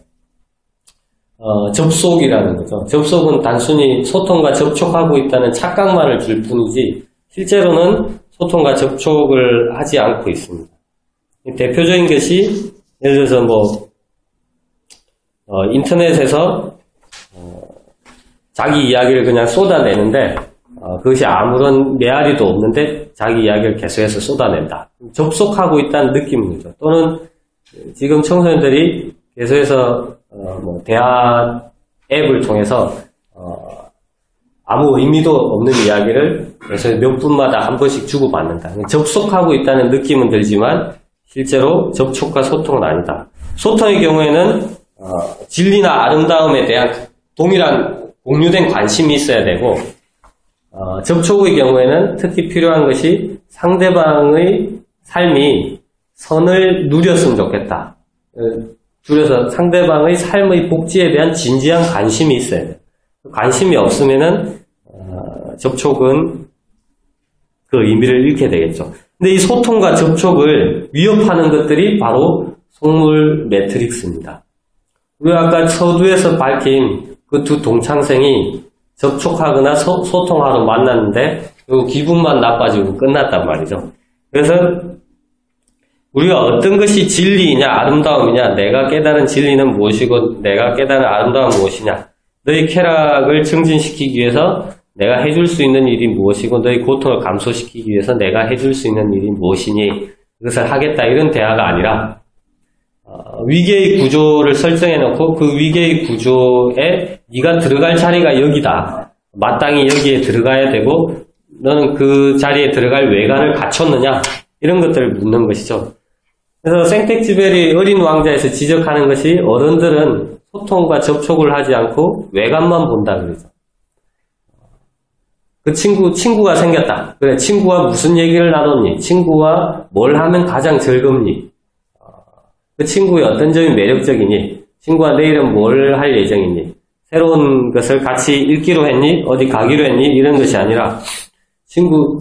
접속이라는 거죠. 접속은 단순히 소통과 접촉하고 있다는 착각만을 줄 뿐이지 실제로는 소통과 접촉을 하지 않고 있습니다. 대표적인 것이 예를 들어서 인터넷에서 자기 이야기를 그냥 쏟아내는데 그것이 아무런 메아리도 없는데 자기 이야기를 계속해서 쏟아낸다. 접속하고 있다는 느낌인 거죠. 또는 지금 청소년들이 계속해서 대화 앱을 통해서 아무 의미도 없는 이야기를 계속 몇 분마다 한 번씩 주고받는다. 접속하고 있다는 느낌은 들지만 실제로 접촉과 소통은 아니다. 소통의 경우에는 진리나 아름다움에 대한 동일한 공유된 관심이 있어야 되고 접촉의 경우에는 특히 필요한 것이 상대방의 삶이 선을 누렸으면 좋겠다. 줄여서 상대방의 삶의 복지에 대한 진지한 관심이 있어야 돼요. 관심이 없으면은 접촉은 그 의미를 잃게 되겠죠. 근데 이 소통과 접촉을 위협하는 것들이 바로 속물 매트릭스입니다. 우리가 아까 서두에서 밝힌 그 두 동창생이 접촉하거나 소통하러 만났는데 그리고 기분만 나빠지고 끝났단 말이죠. 그래서 우리가 어떤 것이 진리이냐 아름다움이냐, 내가 깨달은 진리는 무엇이고 내가 깨달은 아름다움은 무엇이냐, 너희 쾌락을 증진시키기 위해서 내가 해줄 수 있는 일이 무엇이고 너희 고통을 감소시키기 위해서 내가 해줄 수 있는 일이 무엇이니 그것을 하겠다, 이런 대화가 아니라 위계의 구조를 설정해놓고 그 위계의 구조에 네가 들어갈 자리가 여기다, 마땅히 여기에 들어가야 되고 너는 그 자리에 들어갈 외관을 갖췄느냐, 이런 것들을 묻는 것이죠. 그래서 생텍쥐벨이 어린 왕자에서 지적하는 것이, 어른들은 소통과 접촉을 하지 않고 외관만 본다 그러죠. 그 친구가 생겼다. 그래, 친구와 무슨 얘기를 나눴니? 친구와 뭘 하면 가장 즐겁니? 그 친구의 어떤 점이 매력적이니? 친구와 내일은 뭘 할 예정이니? 새로운 것을 같이 읽기로 했니? 어디 가기로 했니? 이런 것이 아니라, 친구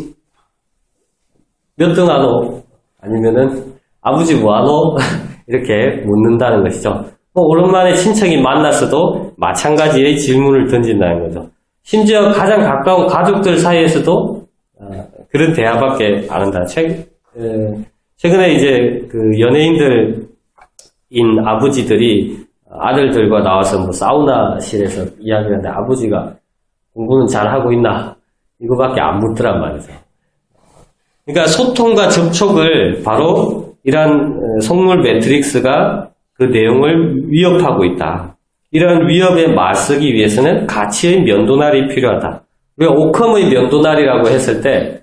몇 등 하노? 아니면은 아버지 뭐 하노? 이렇게 묻는다는 것이죠. 오랜만에 친척이 만났어도 마찬가지의 질문을 던진다는 거죠. 심지어 가장 가까운 가족들 사이에서도 그런 대화밖에 안 한다. 최근에 이제 그 연예인들인 아버지들이 아들들과 나와서 뭐 사우나실에서 이야기를 하는데, 아버지가 공부는 잘하고 있나? 이거밖에 안 묻더란 말이죠. 그러니까 소통과 접촉을 바로 이러한 속물 매트릭스가 그 내용을 위협하고 있다. 이런 위협에 맞서기 위해서는 가치의 면도날이 필요하다. 우리가 오컴의 면도날이라고 했을 때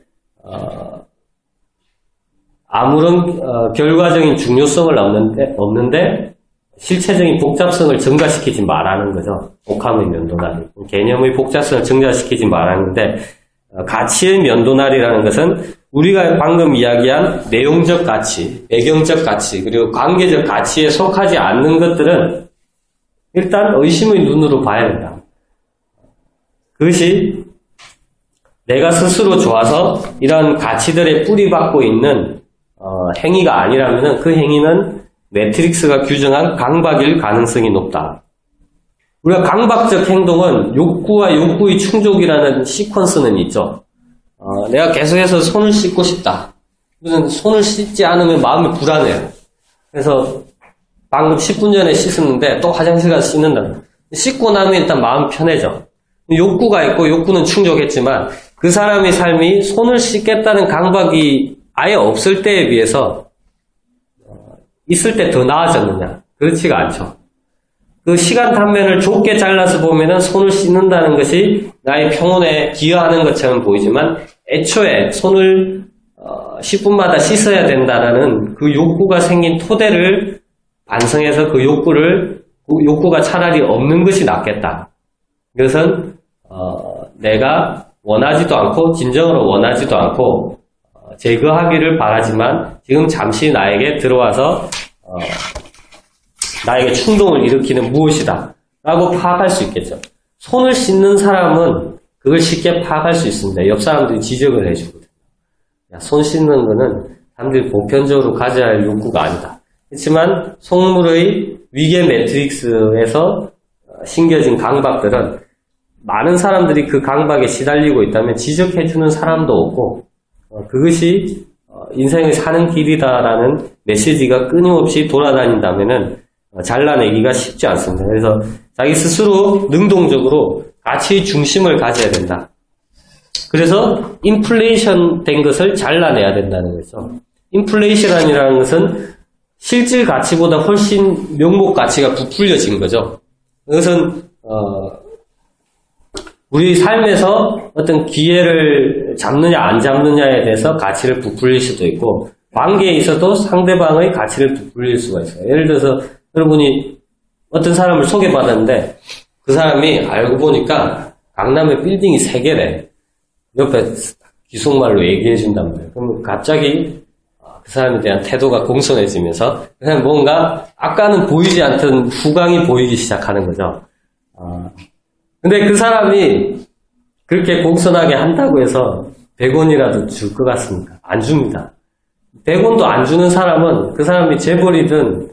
아무런 결과적인 중요성을 없는데 실체적인 복잡성을 증가시키지 말라는 거죠. 오컴의 면도날이. 개념의 복잡성을 증가시키지 말라는데, 가치의 면도날이라는 것은 우리가 방금 이야기한 내용적 가치, 배경적 가치, 그리고 관계적 가치에 속하지 않는 것들은 일단 의심의 눈으로 봐야 된다. 그것이 내가 스스로 좋아서 이런 가치들에 뿌리박고 있는 행위가 아니라면 그 행위는 매트릭스가 규정한 강박일 가능성이 높다. 우리가 강박적 행동은 욕구와 욕구의 충족이라는 시퀀스는 있죠. 내가 계속해서 손을 씻고 싶다. 무슨 손을 씻지 않으면 마음이 불안해요. 그래서 방금 10분 전에 씻었는데 또 화장실 가서 씻는다. 씻고 나면 일단 마음 편해져. 욕구가 있고 욕구는 충족했지만 그 사람의 삶이 손을 씻겠다는 강박이 아예 없을 때에 비해서 있을 때 더 나아졌느냐? 그렇지가 않죠. 그 시간 단면을 좁게 잘라서 보면은 손을 씻는다는 것이 나의 평온에 기여하는 것처럼 보이지만, 애초에 손을 10분마다 씻어야 된다라는 그 욕구가 생긴 토대를 반성해서 그 욕구가 차라리 없는 것이 낫겠다. 이것은 내가 원하지도 않고 진정으로 원하지도 않고 제거하기를 바라지만 지금 잠시 나에게 들어와서 나에게 충동을 일으키는 무엇이다 라고 파악할 수 있겠죠. 손을 씻는 사람은 그걸 쉽게 파악할 수 있습니다. 옆 사람들이 지적을 해주거든요. 손 씻는 거는 사람들이 보편적으로 가져야 할 욕구가 아니다. 그렇지만 속물의 위계 매트릭스에서 심겨진 강박들은 많은 사람들이 그 강박에 시달리고 있다면 지적해주는 사람도 없고, 그것이 인생을 사는 길이다라는 메시지가 끊임없이 돌아다닌다면은 잘라내기가 쉽지 않습니다. 그래서 자기 스스로 능동적으로 가치의 중심을 가져야 된다. 그래서 인플레이션 된 것을 잘라내야 된다는 거죠. 인플레이션이라는 것은 실질 가치보다 훨씬 명목 가치가 부풀려진 거죠. 그것은 우리 삶에서 어떤 기회를 잡느냐 안 잡느냐에 대해서 가치를 부풀릴 수도 있고, 관계에 있어도 상대방의 가치를 부풀릴 수가 있어요. 예를 들어서 여러분이 어떤 사람을 소개받았는데 그 사람이 알고 보니까 강남에 빌딩이 3개래. 옆에 기속말로 얘기해 준단 말이에요. 그럼 갑자기 그 사람에 대한 태도가 공손해지면서 그냥 뭔가 아까는 보이지 않던 후광이 보이기 시작하는 거죠. 근데 그 사람이 그렇게 공손하게 한다고 해서 100원이라도 줄 것 같습니까? 안 줍니다. 100원도 안 주는 사람은 그 사람이 재벌이든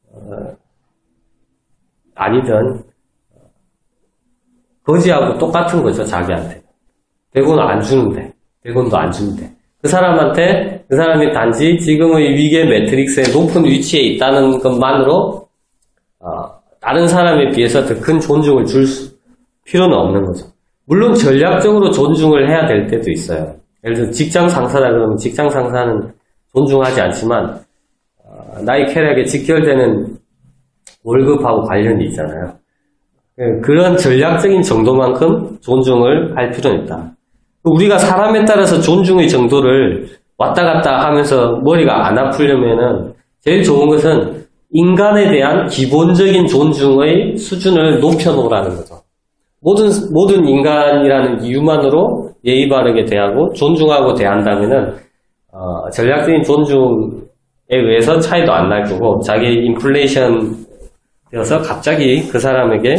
아니든 거지하고 똑같은 거죠. 자기한테 100원 안 주는데 100원도 안 주는데 그 사람한테 그 사람이 단지 지금의 위계 매트릭스의 높은 위치에 있다는 것만으로 다른 사람에 비해서 더 큰 존중을 줄 필요는 없는 거죠. 물론 전략적으로 존중을 해야 될 때도 있어요. 예를 들어 직장 상사다 그러면 직장 상사는 존중하지 않지만 나의 쾌락에 직결되는 월급하고 관련이 있잖아요. 그런 전략적인 정도만큼 존중을 할 필요는 있다. 우리가 사람에 따라서 존중의 정도를 왔다 갔다 하면서 머리가 안 아프려면은 제일 좋은 것은 인간에 대한 기본적인 존중의 수준을 높여놓으라는 거죠. 모든 인간이라는 이유만으로 예의 바르게 대하고 존중하고 대한다면은 전략적인 존중에 의해서 차이도 안 날 거고 자기 인플레이션 되어서 갑자기 그 사람에게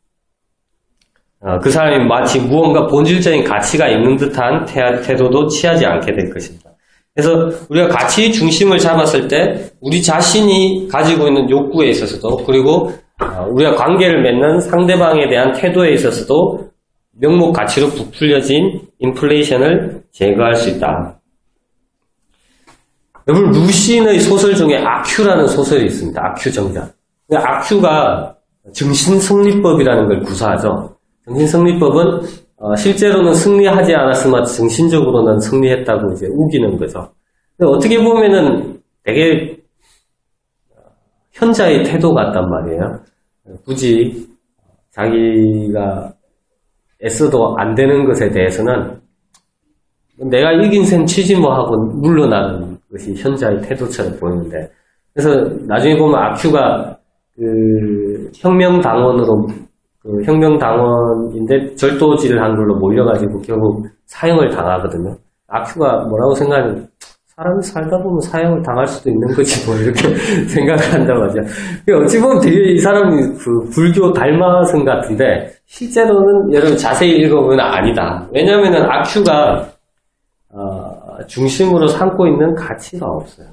그 사람이 마치 무언가 본질적인 가치가 있는 듯한 태도도 취하지 않게 될 것입니다. 그래서 우리가 가치 중심을 잡았을 때 우리 자신이 가지고 있는 욕구에 있어서도 그리고 우리가 관계를 맺는 상대방에 대한 태도에 있어서도 명목 가치로 부풀려진 인플레이션을 제거할 수 있다. 여러분 루신의 소설 중에 아큐라는 소설이 있습니다. 아큐 정작. 아큐가 정신승리법이라는 걸 구사하죠. 정신승리법은 실제로는 승리하지 않았으나 정신적으로는 승리했다고 이제 우기는 거죠. 근데 어떻게 보면은 되게 현자의 태도 같단 말이에요. 굳이 자기가 애써도 안 되는 것에 대해서는 내가 이긴 셈 치지 뭐 하고 물러나는 것이 현자의 태도처럼 보이는데 그래서 나중에 보면 아큐가 혁명당원인데 절도질을 한 걸로 몰려가지고 결국 사형을 당하거든요. 아큐가 뭐라고 생각하면 사람이 살다 보면 사형을 당할 수도 있는 거지 뭐 이렇게 생각한단 말이야. 어찌 보면 되게 이 사람이 불교 달마승 같은데 실제로는 여러분 자세히 읽어보면 아니다. 왜냐면은 아큐가 중심으로 삼고 있는 가치가 없어요.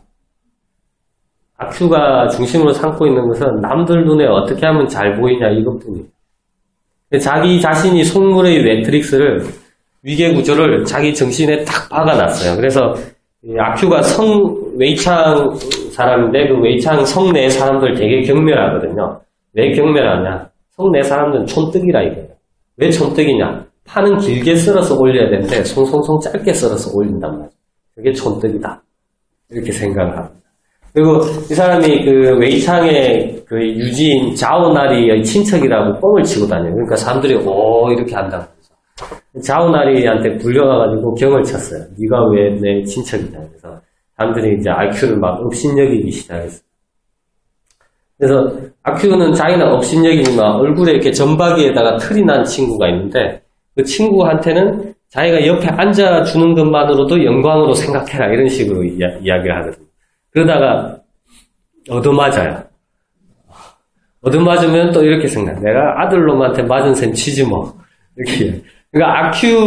아큐가 중심으로 삼고 있는 것은 남들 눈에 어떻게 하면 잘 보이냐 이것뿐이에요. 자기 자신이 속물의 매트릭스를 위계 구조를 자기 정신에 딱 박아놨어요. 그래서 아큐가 웨이창 사람인데 그 웨이창 성내 사람들 되게 경멸하거든요. 왜 경멸하냐? 성내 사람들은 촌뜨기라 이거예요. 왜 촌뜨기냐? 판은 길게 썰어서 올려야 되는데 송송송 짧게 썰어서 올린단 말이에요. 그게 촌뜨기다. 이렇게 생각을 합니다. 그리고 이 사람이 그 웨이창의 그 유지인 자오나리의 친척이라고 뻥을 치고 다녀요. 그러니까 사람들이 이렇게 한다고. 자오나리한테 불려가가지고 경을 쳤어요. 네가 왜 내 친척이냐. 그래서 사람들이 이제 아큐를 막 업신여기기 시작했어요. 그래서 아큐는 자기는 업신여기지만 얼굴에 이렇게 점박이에다가 틀이 난 친구가 있는데 그 친구한테는 자기가 옆에 앉아주는 것만으로도 영광으로 생각해라 이런 식으로 이야기를 하거든요. 그러다가 얻어맞아요. 얻어맞으면 또 이렇게 생각해. 내가 아들놈한테 맞은 셈 치지 뭐. 이렇게. 그러니까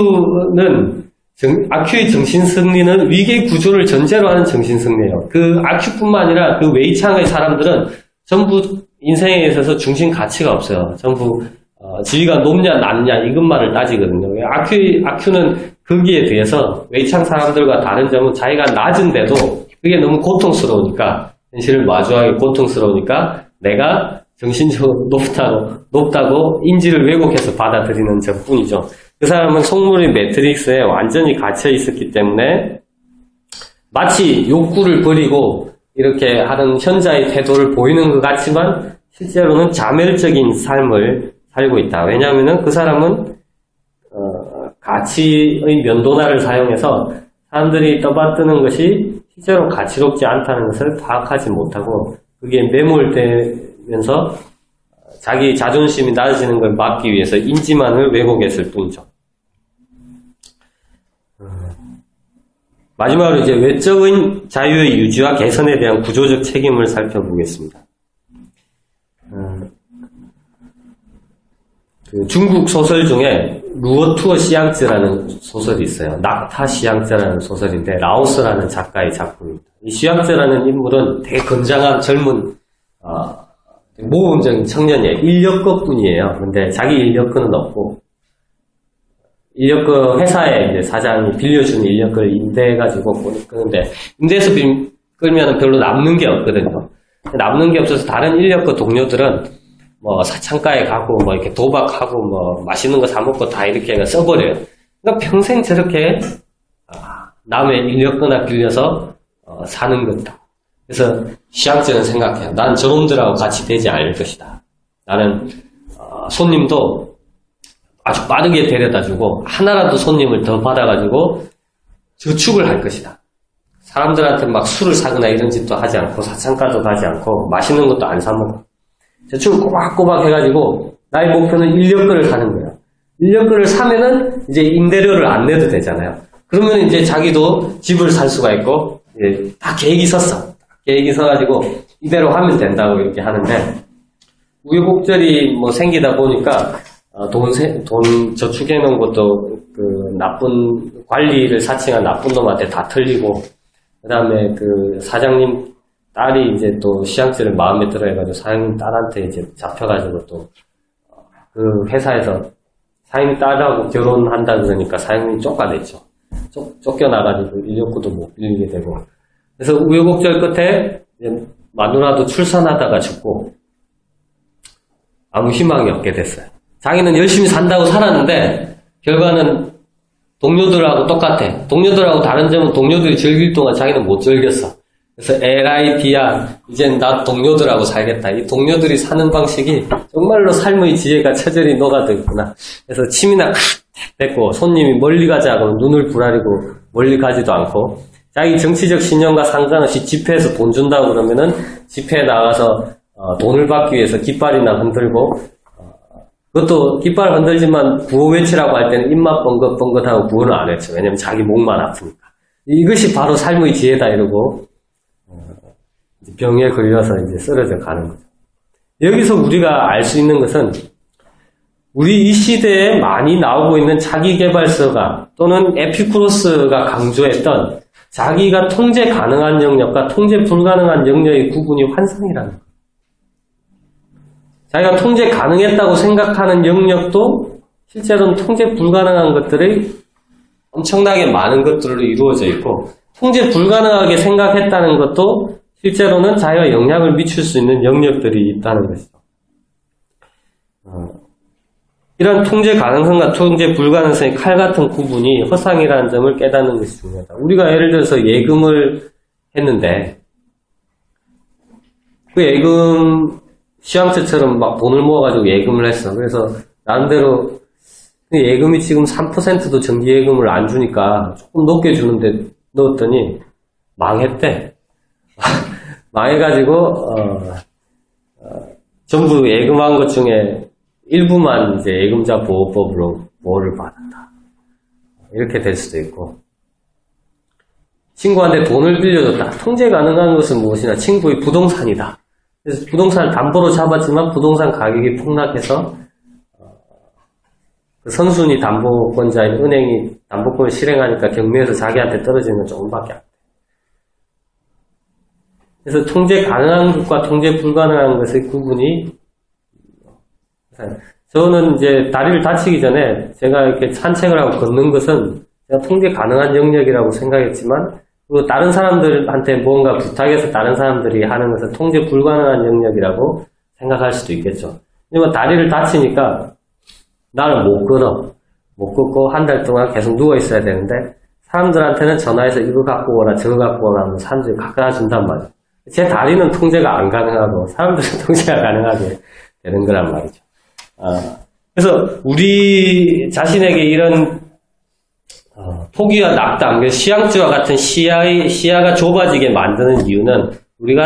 아큐의 정신승리는 위계 구조를 전제로 하는 정신승리예요. 그 아큐뿐만 아니라 그 웨이창의 사람들은 전부 인생에 있어서 중심 가치가 없어요. 전부 지위가 높냐 낮냐 이것만을 따지거든요. 아큐는 거기에 대해서 웨이창 사람들과 다른 점은 자기가 낮은데도 그게 너무 고통스러우니까 현실을 마주하기 고통스러우니까 내가 정신적으로 높다고 인지를 왜곡해서 받아들이는 것뿐이죠. 그 사람은 속물의 매트릭스에 완전히 갇혀 있었기 때문에 마치 욕구를 버리고 이렇게 하는 현자의 태도를 보이는 것 같지만 실제로는 자멸적인 삶을 살고 있다. 왜냐하면 그 사람은 가치의 면도날을 사용해서 사람들이 떠받드는 것이 실제로 가치롭지 않다는 것을 파악하지 못하고 그게 매몰되면서 자기 자존심이 낮아지는 걸 막기 위해서 인지만을 왜곡했을 뿐이죠. 마지막으로 이제 외적인 자유의 유지와 개선에 대한 구조적 책임을 살펴보겠습니다. 그 중국 소설 중에 루어투어 시앙즈라는 소설이 있어요. 낙타 시앙즈라는 소설인데 라오스라는 작가의 작품입니다. 이 시앙즈라는 인물은 되게 건장한 젊은 모범적인 청년이에요. 인력거뿐이에요. 근데 자기 인력거는 없고 인력거 회사에 이제 사장이 빌려주는 인력거를 임대해가지고 끄는데, 임대해서 끌면은 별로 남는 게 없거든요. 남는 게 없어서 다른 인력거 동료들은 뭐 창가에 가고 뭐 이렇게 도박하고 뭐 맛있는 거 사먹고 다 이렇게 써버려요. 그러니까 평생 저렇게 남의 인력거나 빌려서 사는 것다. 그래서 시향증은 생각해요. 난 저놈들하고 같이 되지 않을 것이다. 나는 손님도 아주 빠르게 데려다주고 하나라도 손님을 더 받아가지고 저축을 할 것이다. 사람들한테 막 술을 사거나 이런 짓도 하지 않고 사창가도 가지 않고 맛있는 것도 안 사먹고 저축을 꼬박꼬박 해가지고 나의 목표는 인력거를 사는 거야. 인력거를 사면은 이제 임대료를 안 내도 되잖아요. 그러면 이제 자기도 집을 살 수가 있고 이제 다 계획이 섰어. 계획이 서가지고 이대로 하면 된다고 이렇게 하는데 우여곡절이 뭐 생기다 보니까 돈 저축해 놓은 것도 그 나쁜 관리를 사칭한 나쁜 놈한테 다 털리고 그 다음에 그 사장님 딸이 이제 또 시향증을 마음에 들어 해가지고 사장님 딸한테 이제 잡혀가지고 또 그 회사에서 사장님 딸하고 결혼한다 그러니까 사장님이 쫓겨냈죠. 쫓겨나가지고 인력거도 못 빌리게 되고 그래서 우여곡절 끝에 이제 마누라도 출산하다가 죽고 아무 희망이 없게 됐어요. 자기는 열심히 산다고 살았는데 결과는 동료들하고 똑같아. 동료들하고 다른 점은 동료들이 즐길 동안 자기는 못 즐겼어. 그래서 LID야 이젠 나 동료들하고 살겠다. 이 동료들이 사는 방식이 정말로 삶의 지혜가 처절히 녹아들 있구나. 그래서 침이나 뱉고 손님이 멀리 가자 하면 눈을 부라리고 멀리 가지도 않고 자기 정치적 신념과 상관없이 집회에서 돈 준다고 그러면은 집회에 나가서 돈을 받기 위해서 깃발이나 흔들고 그것도 깃발 흔들지만 구호 외치라고 할 때는 입맛 뻥긋뻥긋하고 구호는 안 했죠. 왜냐면 자기 목만 아프니까. 이것이 바로 삶의 지혜다 이러고 병에 걸려서 이제 쓰러져 가는 거죠. 여기서 우리가 알 수 있는 것은 우리 이 시대에 많이 나오고 있는 자기계발서가 또는 에피쿠로스가 강조했던 자기가 통제 가능한 영역과 통제 불가능한 영역의 구분이 환상이라는 거예요. 자기가 통제 가능했다고 생각하는 영역도 실제로는 통제 불가능한 것들이 엄청나게 많은 것들로 이루어져 있고 통제 불가능하게 생각했다는 것도 실제로는 자기가 영향을 미칠 수 있는 영역들이 있다는 것이죠. 이런 통제 가능성과 통제 불가능성의 칼 같은 구분이 허상이라는 점을 깨닫는 것이 중요하다. 우리가 예를 들어서 예금을 했는데 그 예금 시황처처럼 막 돈을 모아가지고 예금을 했어. 그래서 나름대로 예금이 지금 3%도 정기예금을 안 주니까 조금 높게 주는데 넣었더니 망했대. 망해가지고 전부 예금한 것 중에 일부만 이제 예금자 보호법으로 보호를 받았다. 이렇게 될 수도 있고 친구한테 돈을 빌려줬다. 통제 가능한 것은 무엇이냐? 친구의 부동산이다. 그래서 부동산을 담보로 잡았지만 부동산 가격이 폭락해서 그 선순위 담보권자인 은행이 담보권을 실행하니까 경매에서 자기한테 떨어지는 건 조금밖에 안 돼. 그래서 통제 가능한 것과 통제 불가능한 것의 구분이 저는 이제 다리를 다치기 전에 제가 이렇게 산책을 하고 걷는 것은 제가 통제 가능한 영역이라고 생각했지만 그리고 다른 사람들한테 뭔가 부탁해서 다른 사람들이 하는 것은 통제 불가능한 영역이라고 생각할 수도 있겠죠. 하지만 다리를 다치니까 나는 못 걸어. 못 걷고 한 달 동안 계속 누워 있어야 되는데 사람들한테는 전화해서 이거 갖고 오라 저거 갖고 오라 하면 사람들이 갖다 준단 말이에요. 제 다리는 통제가 안 가능하고 사람들은 통제가 가능하게 되는 거란 말이죠. 그래서 우리 자신에게 이런 포기와 낙담, 시향지와 같은 시야가 좁아지게 만드는 이유는 우리가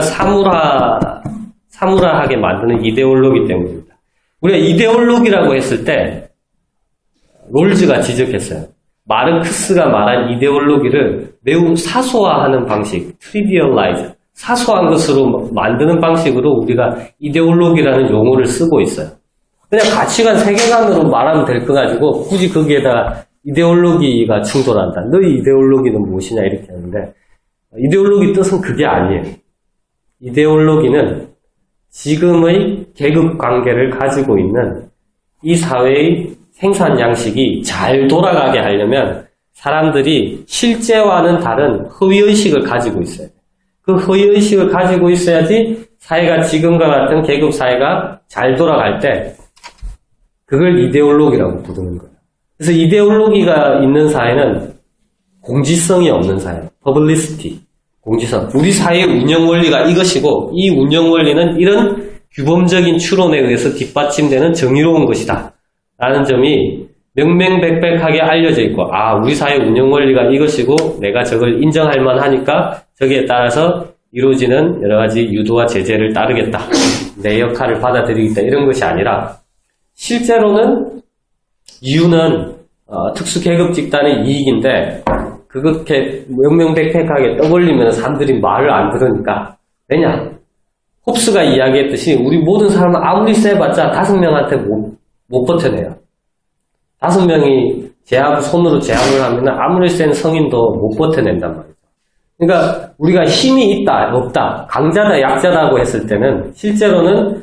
사물화하게 만드는 이데올로기 때문입니다. 우리가 이데올로기라고 했을 때 롤즈가 지적했어요. 마르크스가 말한 이데올로기를 매우 사소화하는 방식, 트리비얼라이즈, 사소한 것으로 만드는 방식으로 우리가 이데올로기라는 용어를 쓰고 있어요. 그냥 가치관 세계관으로 말하면 될 거 가지고 굳이 거기에다가 이데올로기가 충돌한다. 너희 이데올로기는 무엇이냐 이렇게 하는데 이데올로기 뜻은 그게 아니에요. 이데올로기는 지금의 계급 관계를 가지고 있는 이 사회의 생산 양식이 잘 돌아가게 하려면 사람들이 실제와는 다른 허위의식을 가지고 있어야 돼. 그 허위의식을 가지고 있어야지 사회가 지금과 같은 계급 사회가 잘 돌아갈 때 그걸 이데올로기라고 부르는 거예요. 그래서 이데올로기가 있는 사회는 공지성이 없는 사회, 퍼블리시티, 공지성. 우리 사회의 운영 원리가 이것이고 이 운영 원리는 이런 규범적인 추론에 의해서 뒷받침되는 정의로운 것이다. 라는 점이 명명백백하게 알려져 있고 우리 사회 운영 원리가 이것이고 내가 저걸 인정할 만하니까 저기에 따라서 이루어지는 여러 가지 유도와 제재를 따르겠다. 내 역할을 받아들이겠다. 이런 것이 아니라 실제로는 이유는 특수계급 집단의 이익인데 그렇게 명명백백하게 떠벌리면 사람들이 말을 안 들으니까 왜냐? 홉스가 이야기했듯이 우리 모든 사람은 아무리 세봤자 5명한테 못 버텨내요. 5명이 손으로 제압을 하면 아무리 센 성인도 못 버텨낸단 말이죠. 그러니까 우리가 힘이 있다, 없다, 강자다, 약자다고 했을 때는 실제로는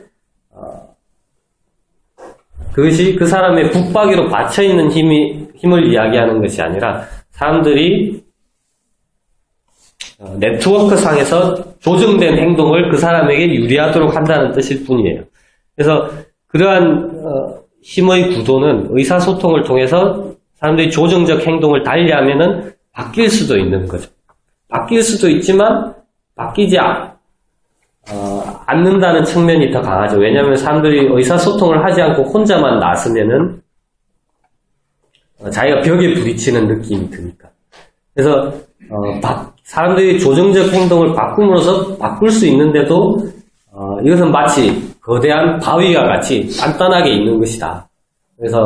그것이 그 사람의 북박이로 받쳐있는 힘을 이야기하는 것이 아니라 사람들이 네트워크상에서 조정된 행동을 그 사람에게 유리하도록 한다는 뜻일 뿐이에요. 그래서 그러한 힘의 구도는 의사소통을 통해서 사람들이 조정적 행동을 달리하면은 바뀔 수도 있는 거죠. 바뀔 수도 있지만 바뀌지 않는다는 측면이 더 강하죠. 왜냐하면 사람들이 의사소통을 하지 않고 혼자만 나서면은 자기가 벽에 부딪히는 느낌이 드니까. 그래서 사람들이 조정적 행동을 바꿈으로써 바꿀 수 있는데도 이것은 마치 거대한 바위와 같이 단단하게 있는 것이다. 그래서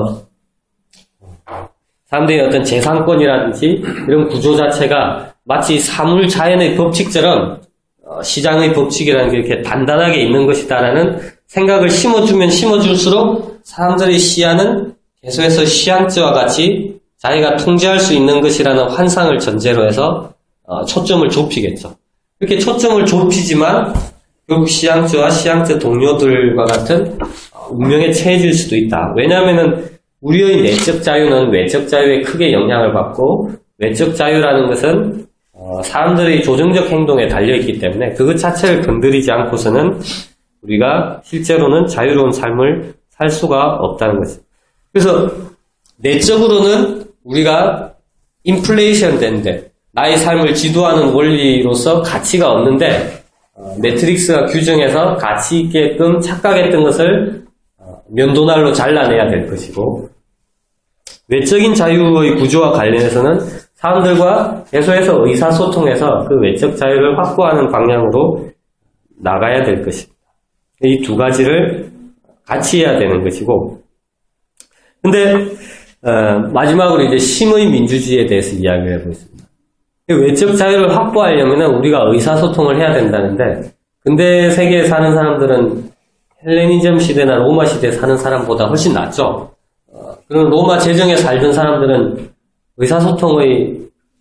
사람들이 어떤 재산권이라든지 이런 구조 자체가 마치 사물 자연의 법칙처럼 시장의 법칙이라는 게 이렇게 단단하게 있는 것이다라는 생각을 심어주면 심어줄수록 사람들의 시야는 계속해서 시향지와 같이 자기가 통제할 수 있는 것이라는 환상을 전제로 해서 초점을 좁히겠죠. 이렇게 초점을 좁히지만 결국 시향지와 시향지 동료들과 같은 운명에 처해질 수도 있다. 왜냐하면은 우리의 내적 자유는 외적 자유에 크게 영향을 받고 외적 자유라는 것은 사람들의 조정적 행동에 달려있기 때문에 그것 자체를 건드리지 않고서는 우리가 실제로는 자유로운 삶을 살 수가 없다는 거죠. 그래서 내적으로는 우리가 인플레이션 된데 나의 삶을 지도하는 원리로서 가치가 없는데 매트릭스가 규정해서 가치 있게끔 착각했던 것을 면도날로 잘라내야 될 것이고 외적인 자유의 구조와 관련해서는 사람들과 계속해서 의사소통해서 그 외적 자유를 확보하는 방향으로 나가야 될 것입니다. 이 두 가지를 같이 해야 되는 것이고 근데 마지막으로 이제 심의 민주주의에 대해서 이야기를 해보겠습니다. 외적 자유를 확보하려면 우리가 의사소통을 해야 된다는데 근대 세계에 사는 사람들은 헬레니즘 시대나 로마 시대에 사는 사람보다 훨씬 낫죠. 그런 로마 제정에 살던 사람들은 의사소통의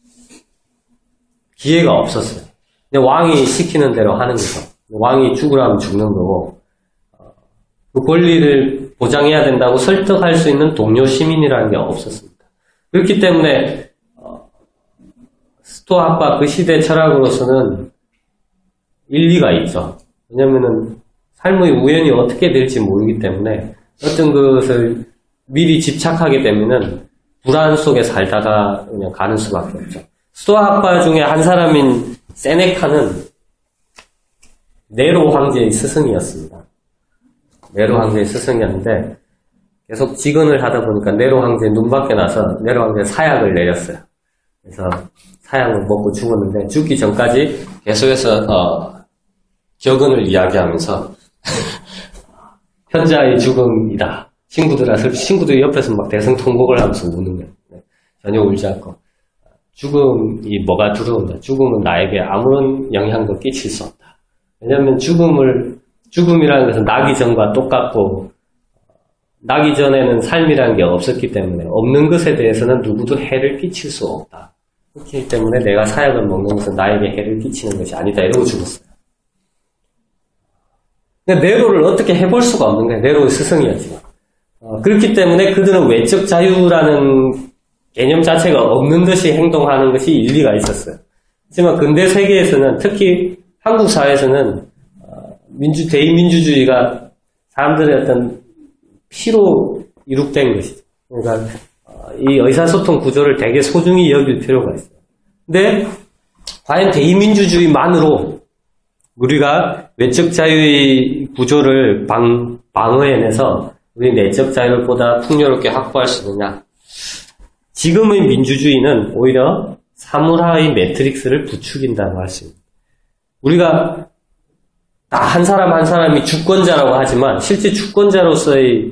기회가 없었어요. 그냥 왕이 시키는 대로 하는 거죠. 왕이 죽으라면 죽는 거고 그 권리를 보장해야 된다고 설득할 수 있는 동료 시민이라는 게 없었습니다. 그렇기 때문에 스토아파 그 시대 철학으로서는 일리가 있죠. 왜냐면은 삶의 우연이 어떻게 될지 모르기 때문에 어떤 것을 미리 집착하게 되면은 불안 속에 살다가 그냥 가는 수밖에 없죠. 스토아파 중에 한 사람인 세네카는 네로 황제의 스승이었습니다. 네로 황제의 스승이었는데 계속 직언을 하다 보니까 네로 황제 눈밖에 나서 네로 황제 사약을 내렸어요. 그래서 사약을 먹고 죽었는데 죽기 전까지 계속해서 격언을 이야기하면서 현자의 죽음이다. 친구들이 옆에서 막 대성통곡을 하면서 우는 거예요. 전혀 울지 않고. 죽음이 뭐가 두려운다. 죽음은 나에게 아무런 영향도 끼칠 수 없다. 왜냐하면 죽음이라는 것은 나기 전과 똑같고 나기 전에는 삶이라는 게 없었기 때문에 없는 것에 대해서는 누구도 해를 끼칠 수 없다. 그렇기 때문에 내가 사약을 먹는 것은 나에게 해를 끼치는 것이 아니다. 이러고 죽었어요. 근데 네로를 어떻게 해볼 수가 없는 거예요. 네로의 스승이었지만. 그렇기 때문에 그들은 외적 자유라는 개념 자체가 없는 듯이 행동하는 것이 일리가 있었어요. 하지만 근대 세계에서는, 특히 한국 사회에서는 대의민주주의가 사람들의 어떤 피로 이룩된 것이죠. 그러니까 이 의사소통 구조를 되게 소중히 여길 필요가 있어요. 근데 과연 대의민주주의만으로 우리가 외적 자유의 구조를 방어해내서 우리 내적 자유를 보다 풍요롭게 확보할 수 있느냐? 지금의 민주주의는 오히려 사물화의 매트릭스를 부추긴다고 할 수 있습니다. 우리가 다 한 사람 한 사람이 주권자라고 하지만 실제 주권자로서의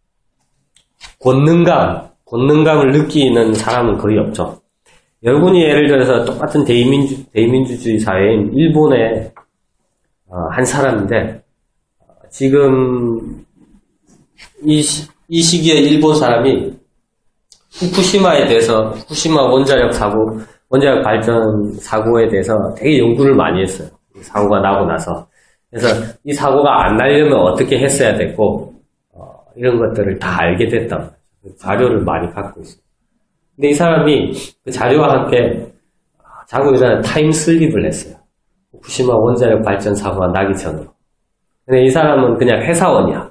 권능감을 느끼는 사람은 거의 없죠. 여러분이 예를 들어서 똑같은 대의민주주의 사회인 일본의 한 사람인데 지금 이 시기에 일본 사람이 후쿠시마에 대해서 후쿠시마 원자력 발전 사고에 대해서 되게 연구를 많이 했어요. 사고가 나고 나서. 그래서 이 사고가 안 나려면 어떻게 했어야 됐고 이런 것들을 다 알게 됐다. 자료를 많이 갖고 있어요. 근데 이 사람이 그 자료와 함께 자고 일어나 타임슬립을 했어요. 후쿠시마 원자력 발전 사고가 나기 전으로. 근데 이 사람은 그냥 회사원이야.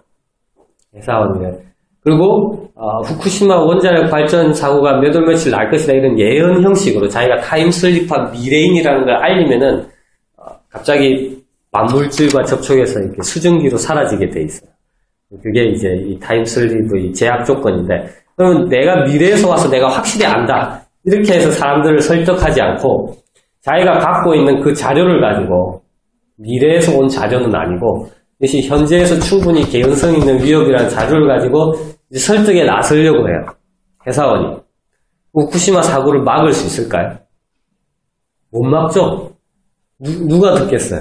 그리고 후쿠시마 원자력 발전 사고가 몇 월 며칠 날 것이다 이런 예언 형식으로 자기가 타임슬립한 미래인이라는 걸 알리면은 갑자기 만물질과 접촉해서 이렇게 수증기로 사라지게 돼 있어요. 그게 이제 이 타임슬립의 제약 조건인데, 그러면 내가 미래에서 와서 내가 확실히 안다 이렇게 해서 사람들을 설득하지 않고 자기가 갖고 있는 그 자료를 가지고, 미래에서 온 자료는 아니고 이것이 현재에서 충분히 개연성 있는 위협이라는 자료를 가지고 이제 설득에 나서려고 해요. 회사원이. 후쿠시마 사고를 막을 수 있을까요? 못 막죠? 누가 듣겠어요?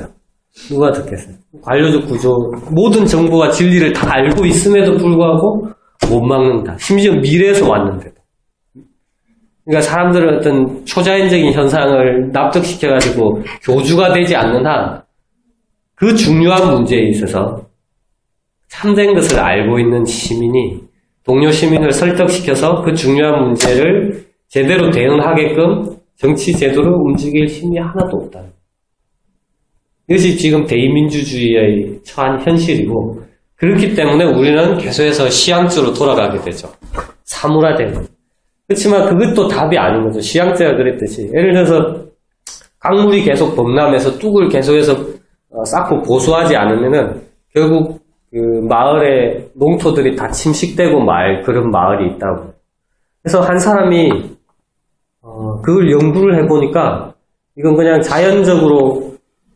관료적 구조, 모든 정보가 진리를 다 알고 있음에도 불구하고 못 막는다. 심지어 미래에서 왔는데도. 그러니까 사람들은 어떤 초자연적인 현상을 납득시켜가지고 교주가 되지 않는 한 그 중요한 문제에 있어서 참된 것을 알고 있는 시민이 동료 시민을 설득시켜서 그 중요한 문제를 제대로 대응하게끔 정치 제도를 움직일 힘이 하나도 없다. 이것이 지금 대의민주주의의 처한 현실이고, 그렇기 때문에 우리는 계속해서 시향주로 돌아가게 되죠. 사물화되는. 그렇지만 그것도 답이 아닌 거죠. 시향제가 그랬듯이. 예를 들어서 강물이 계속 범람해서 뚝을 계속해서 쌓고 보수하지 않으면은 결국 그 마을의 농토들이 다 침식되고 말 그런 마을이 있다고. 그래서 한 사람이 그걸 연구를 해보니까 이건 그냥 자연적으로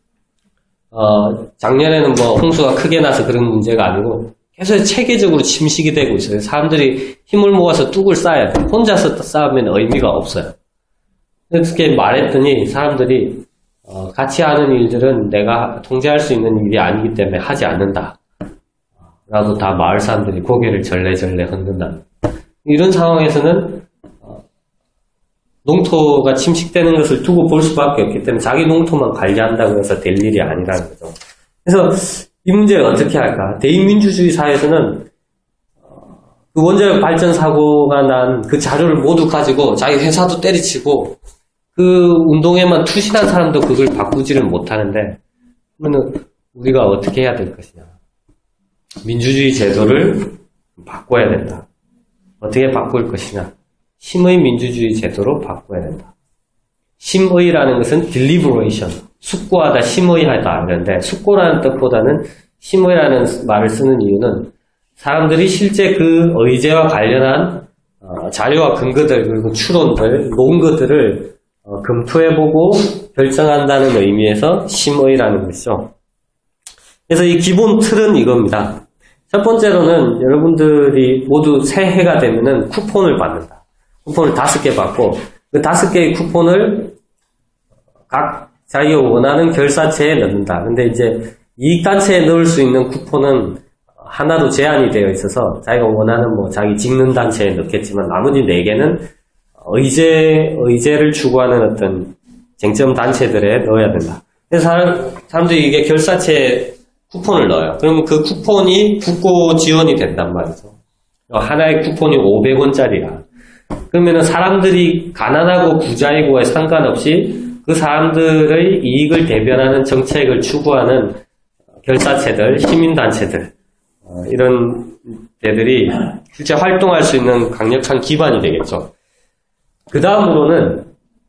작년에는 뭐 홍수가 크게 나서 그런 문제가 아니고 계속 체계적으로 침식이 되고 있어요. 사람들이 힘을 모아서 뚝을 쌓아야 돼. 혼자서 쌓으면 의미가 없어요. 그렇게 말했더니 사람들이 같이 하는 일들은 내가 통제할 수 있는 일이 아니기 때문에 하지 않는다. 라고 다 마을 사람들이 고개를 절레절레 흔든다. 이런 상황에서는 농토가 침식되는 것을 두고 볼 수밖에 없기 때문에 자기 농토만 관리한다고 해서 될 일이 아니라는 거죠. 그래서 이 문제를 어떻게 할까? 대의민주주의 사회에서는 그 원자력 발전 사고가 난 그 자료를 모두 가지고 자기 회사도 때리치고 그 운동에만 투신한 사람도 그걸 바꾸지를 못하는데, 그러면 우리가 어떻게 해야 될 것이냐? 민주주의 제도를 바꿔야 된다. 어떻게 바꿀 것이냐? 심의 민주주의 제도로 바꿔야 된다. 심의라는 것은 deliberation, 숙고하다, 심의하다 그런데, 숙고라는 뜻보다는 심의라는 말을 쓰는 이유는 사람들이 실제 그 의제와 관련한 자료와 근거들, 그리고 추론들, 논거들을 검토해보고 결정한다는 의미에서 심의라는 것이죠. 그래서 이 기본 틀은 이겁니다. 첫 번째로는 여러분들이 모두 새해가 되면은 쿠폰을 받는다. 쿠폰을 5개 받고 그 5개의 쿠폰을 각 자기가 원하는 결사체에 넣는다. 근데 이제 이익단체에 넣을 수 있는 쿠폰은 하나로 제한이 되어 있어서 자기가 원하는 뭐 자기 직능 단체에 넣겠지만 나머지 4개는 의제를 추구하는 어떤 쟁점 단체들에 넣어야 된다. 그래서 사람들이 이게 결사체에 쿠폰을 넣어요. 그러면 그 쿠폰이 국고 지원이 된단 말이죠. 하나의 쿠폰이 500원짜리야. 그러면은 사람들이 가난하고 부자이고에 상관없이 그 사람들의 이익을 대변하는 정책을 추구하는 결사체들, 시민단체들, 이런 데들이 실제 활동할 수 있는 강력한 기반이 되겠죠. 그 다음으로는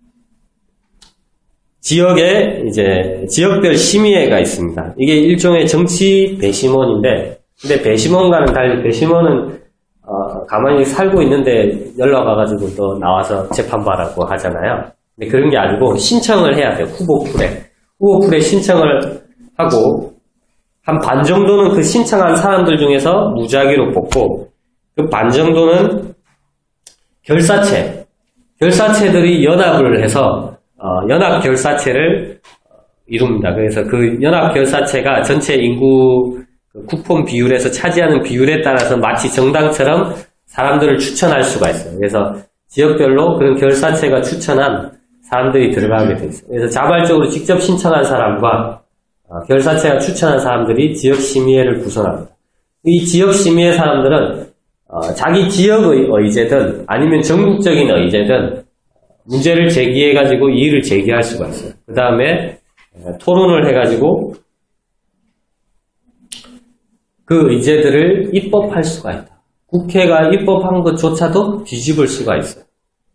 지역에 이제 지역별 심의회가 있습니다. 이게 일종의 정치 배심원인데, 근데 배심원과는 달리 배심원은 가만히 살고 있는데 연락 와가지고 또 나와서 재판받라고 하잖아요. 근데 그런 게 아니고 신청을 해야 돼요. 후보풀에 신청을 하고 한 반 정도는 그 신청한 사람들 중에서 무작위로 뽑고 그 반 정도는 결사체들이 연합을 해서 연합결사체를 이룹니다. 그래서 그 연합결사체가 전체 인구 쿠폰 비율에서 차지하는 비율에 따라서 마치 정당처럼 사람들을 추천할 수가 있어요. 그래서 지역별로 그런 결사체가 추천한 사람들이 들어가게 돼 있어요. 그래서 자발적으로 직접 신청한 사람과 결사체가 추천한 사람들이 지역심의회를 구성합니다. 이 지역심의회 사람들은 자기 지역의 의제든 아니면 전국적인 의제든 문제를 제기해가지고 이의를 제기할 수가 있어요. 그 다음에 토론을 해가지고 그 의제들을 입법할 수가 있다. 국회가 입법한 것조차도 뒤집을 수가 있어요.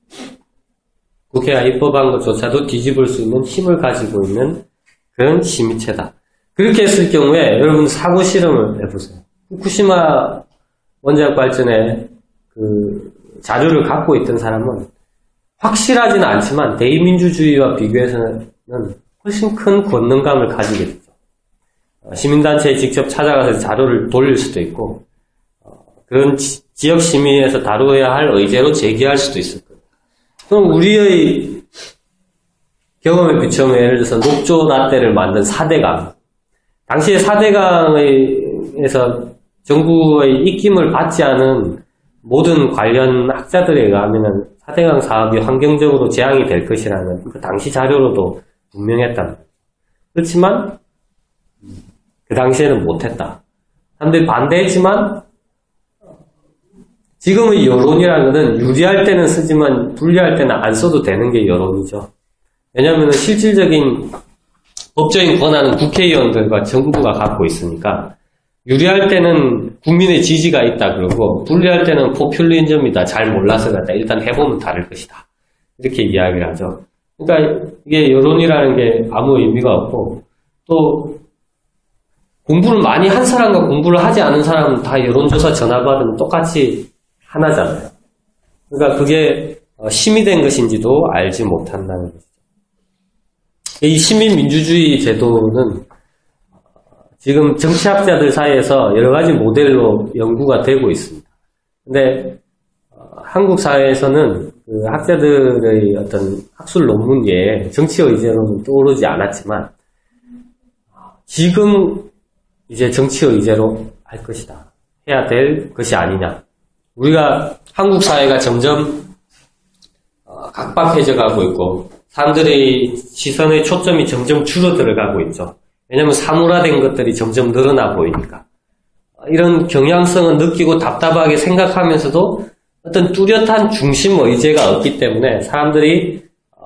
국회가 입법한 것조차도 뒤집을 수 있는 힘을 가지고 있는 그런 심의체다. 그렇게 했을 경우에 여러분 사고 실험을 해보세요. 후쿠시마 원자력 발전에 그 자료를 갖고 있던 사람은 확실하지는 않지만 대의민주주의와 비교해서는 훨씬 큰 권능감을 가지게 되죠. 시민단체에 직접 찾아가서 자료를 돌릴 수도 있고 그런 지역 심의에서 다루어야 할 의제로 제기할 수도 있을 거예요. 그럼 우리의 경험에 비추면 예를 들어서 녹조 라떼를 만든 4대강 당시에 4대강에서 정부의 입김을 받지 않은 모든 관련 학자들에 의하면 4대강 사업이 환경적으로 재앙이 될 것이라는 그 당시 자료로도 분명했다. 그렇지만 그 당시에는 못했다. 사람들이 반대했지만 지금의 여론이라는 것은 유리할 때는 쓰지만 불리할 때는 안 써도 되는 게 여론이죠. 왜냐하면 실질적인 법적인 권한은 국회의원들과 정부가 갖고 있으니까 유리할 때는 국민의 지지가 있다 그러고 불리할 때는 포퓰리즘이다. 잘 몰라서 그렇다. 일단 해보면 다를 것이다. 이렇게 이야기를 하죠. 그러니까 이게 여론이라는 게 아무 의미가 없고 또 공부를 많이 한 사람과 공부를 하지 않은 사람은 다 여론조사 전화받으면 똑같이 하나잖아요. 그러니까 그게 심의된 것인지도 알지 못한다는 것이죠. 이 시민민주주의 제도는 지금 정치학자들 사이에서 여러 가지 모델로 연구가 되고 있습니다. 근데 한국 사회에서는 그 학자들의 어떤 학술 논문 외에 정치 의제로는 떠오르지 않았지만 지금 이제 정치 의제로 할 것이다. 해야 될 것이 아니냐. 우리가 한국 사회가 점점 각박해져 가고 있고 사람들의 시선의 초점이 점점 줄어들어가고 있죠. 왜냐하면 사물화된 것들이 점점 늘어나 보이니까. 이런 경향성을 느끼고 답답하게 생각하면서도 어떤 뚜렷한 중심 의제가 없기 때문에 사람들이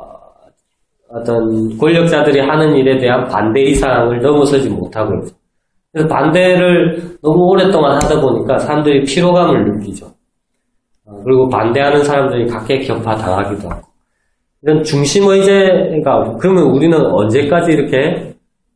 어떤 권력자들이 하는 일에 대한 반대 이상을 넘어서지 못하고 있죠. 그래서 반대를 너무 오랫동안 하다 보니까 사람들이 피로감을 느끼죠. 그리고 반대하는 사람들이 각계격파 당하기도 하고. 이런 중심 의제가 그러면 우리는 언제까지 이렇게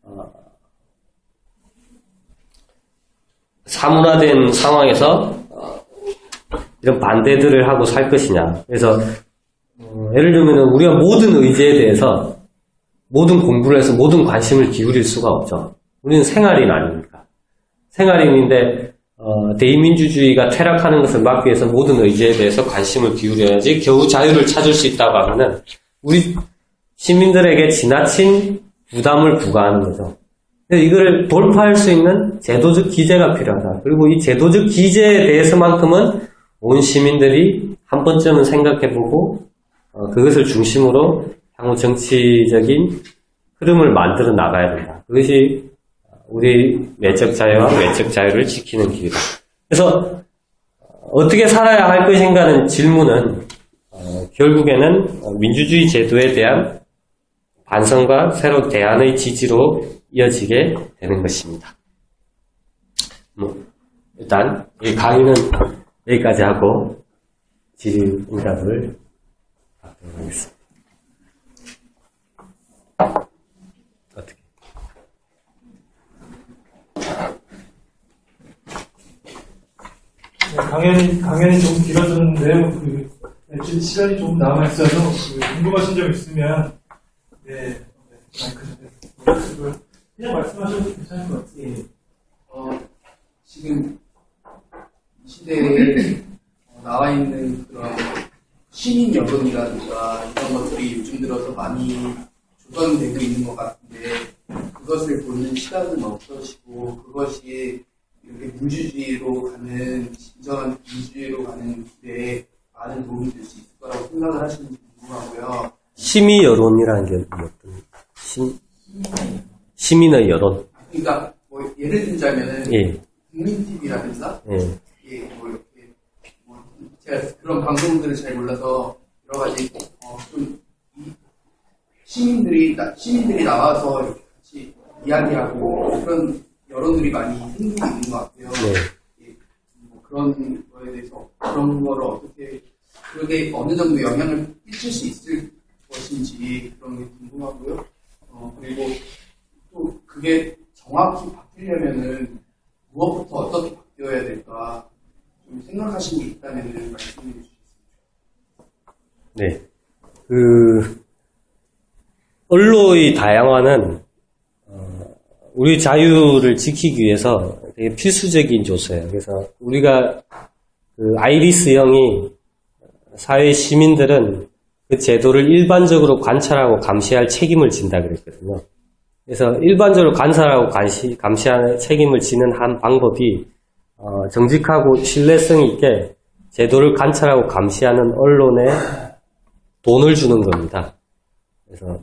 사문화된 상황에서 이런 반대들을 하고 살 것이냐. 그래서 예를 들면 우리가 모든 의제에 대해서 모든 공부를 해서 모든 관심을 기울일 수가 없죠. 우리는 생활인 아닙니까? 생활인인데 대의민주주의가 퇴락하는 것을 막기 위해서 모든 의제에 대해서 관심을 기울여야지 겨우 자유를 찾을 수 있다고 하면은 우리 시민들에게 지나친 부담을 부과하는 거죠. 이걸 돌파할 수 있는 제도적 기제가 필요하다. 그리고 이 제도적 기제에 대해서만큼은 온 시민들이 한 번쯤은 생각해보고 그것을 중심으로 향후 정치적인 흐름을 만들어 나가야 된다. 그것이 우리 내적 자유와 외적 자유를 지키는 길이다. 그래서 어떻게 살아야 할 것인가는 질문은 결국에는 민주주의 제도에 대한 반성과 새로 대안의 지지로 이어지게 되는 것입니다. 일단 이 강의는 여기까지 하고 질의응답을 받도록 하겠습니다. 어떻게? 네, 강연이 좀 길어졌는데요. 시간이 좀 남아있어서 궁금하신 점 있으면 마이크 그냥 말씀하셔도 괜찮을 것 같아요. 지금 이 시대에 나와 있는 그런 시민 여론이라든가 이런 것들이 요즘 들어서 많이 조성되고 있는 것 같은데 그것을 보는 시각은 어떠시고 그것이 이렇게 민주주의로 가는 진정한 민주주의로 가는 길에 많은 도움이 될 수 있을 거라고 생각을 하시는지 궁금하고요. 심의 여론이라는 게 어떤 시민의 여론? 그러니까 뭐 예를 들자면은 예. 국민 TV라든가 예. 뭐 이렇게 제가 그런 방송들을 잘 몰라서 여러 가지 좀 시민들이 나와서 이렇게 같이 이야기하고 그런 여론들이 많이 생기고 있는 것 같아요. 네. 뭐 그런 거에 대해서 그런 거를 어떻게 그게 어느 정도 영향을 끼칠 수 있을 것인지 그런 게 궁금하고요. 그리고 또 그게 정확히 바뀌려면은 무엇부터 어떻게 바뀌어야 될까 좀 생각하신 게 있다면 말씀해 주시겠습니까? 네. 언론의 다양화는 우리 자유를 지키기 위해서 되게 필수적인 조서예요. 그래서 우리가 아이리스형이 사회 시민들은 그 제도를 일반적으로 관찰하고 감시할 책임을 진다 그랬거든요. 그래서 일반적으로 관찰하고 감시하는 책임을 지는 한 방법이 정직하고 신뢰성 있게 제도를 관찰하고 감시하는 언론에 돈을 주는 겁니다. 그래서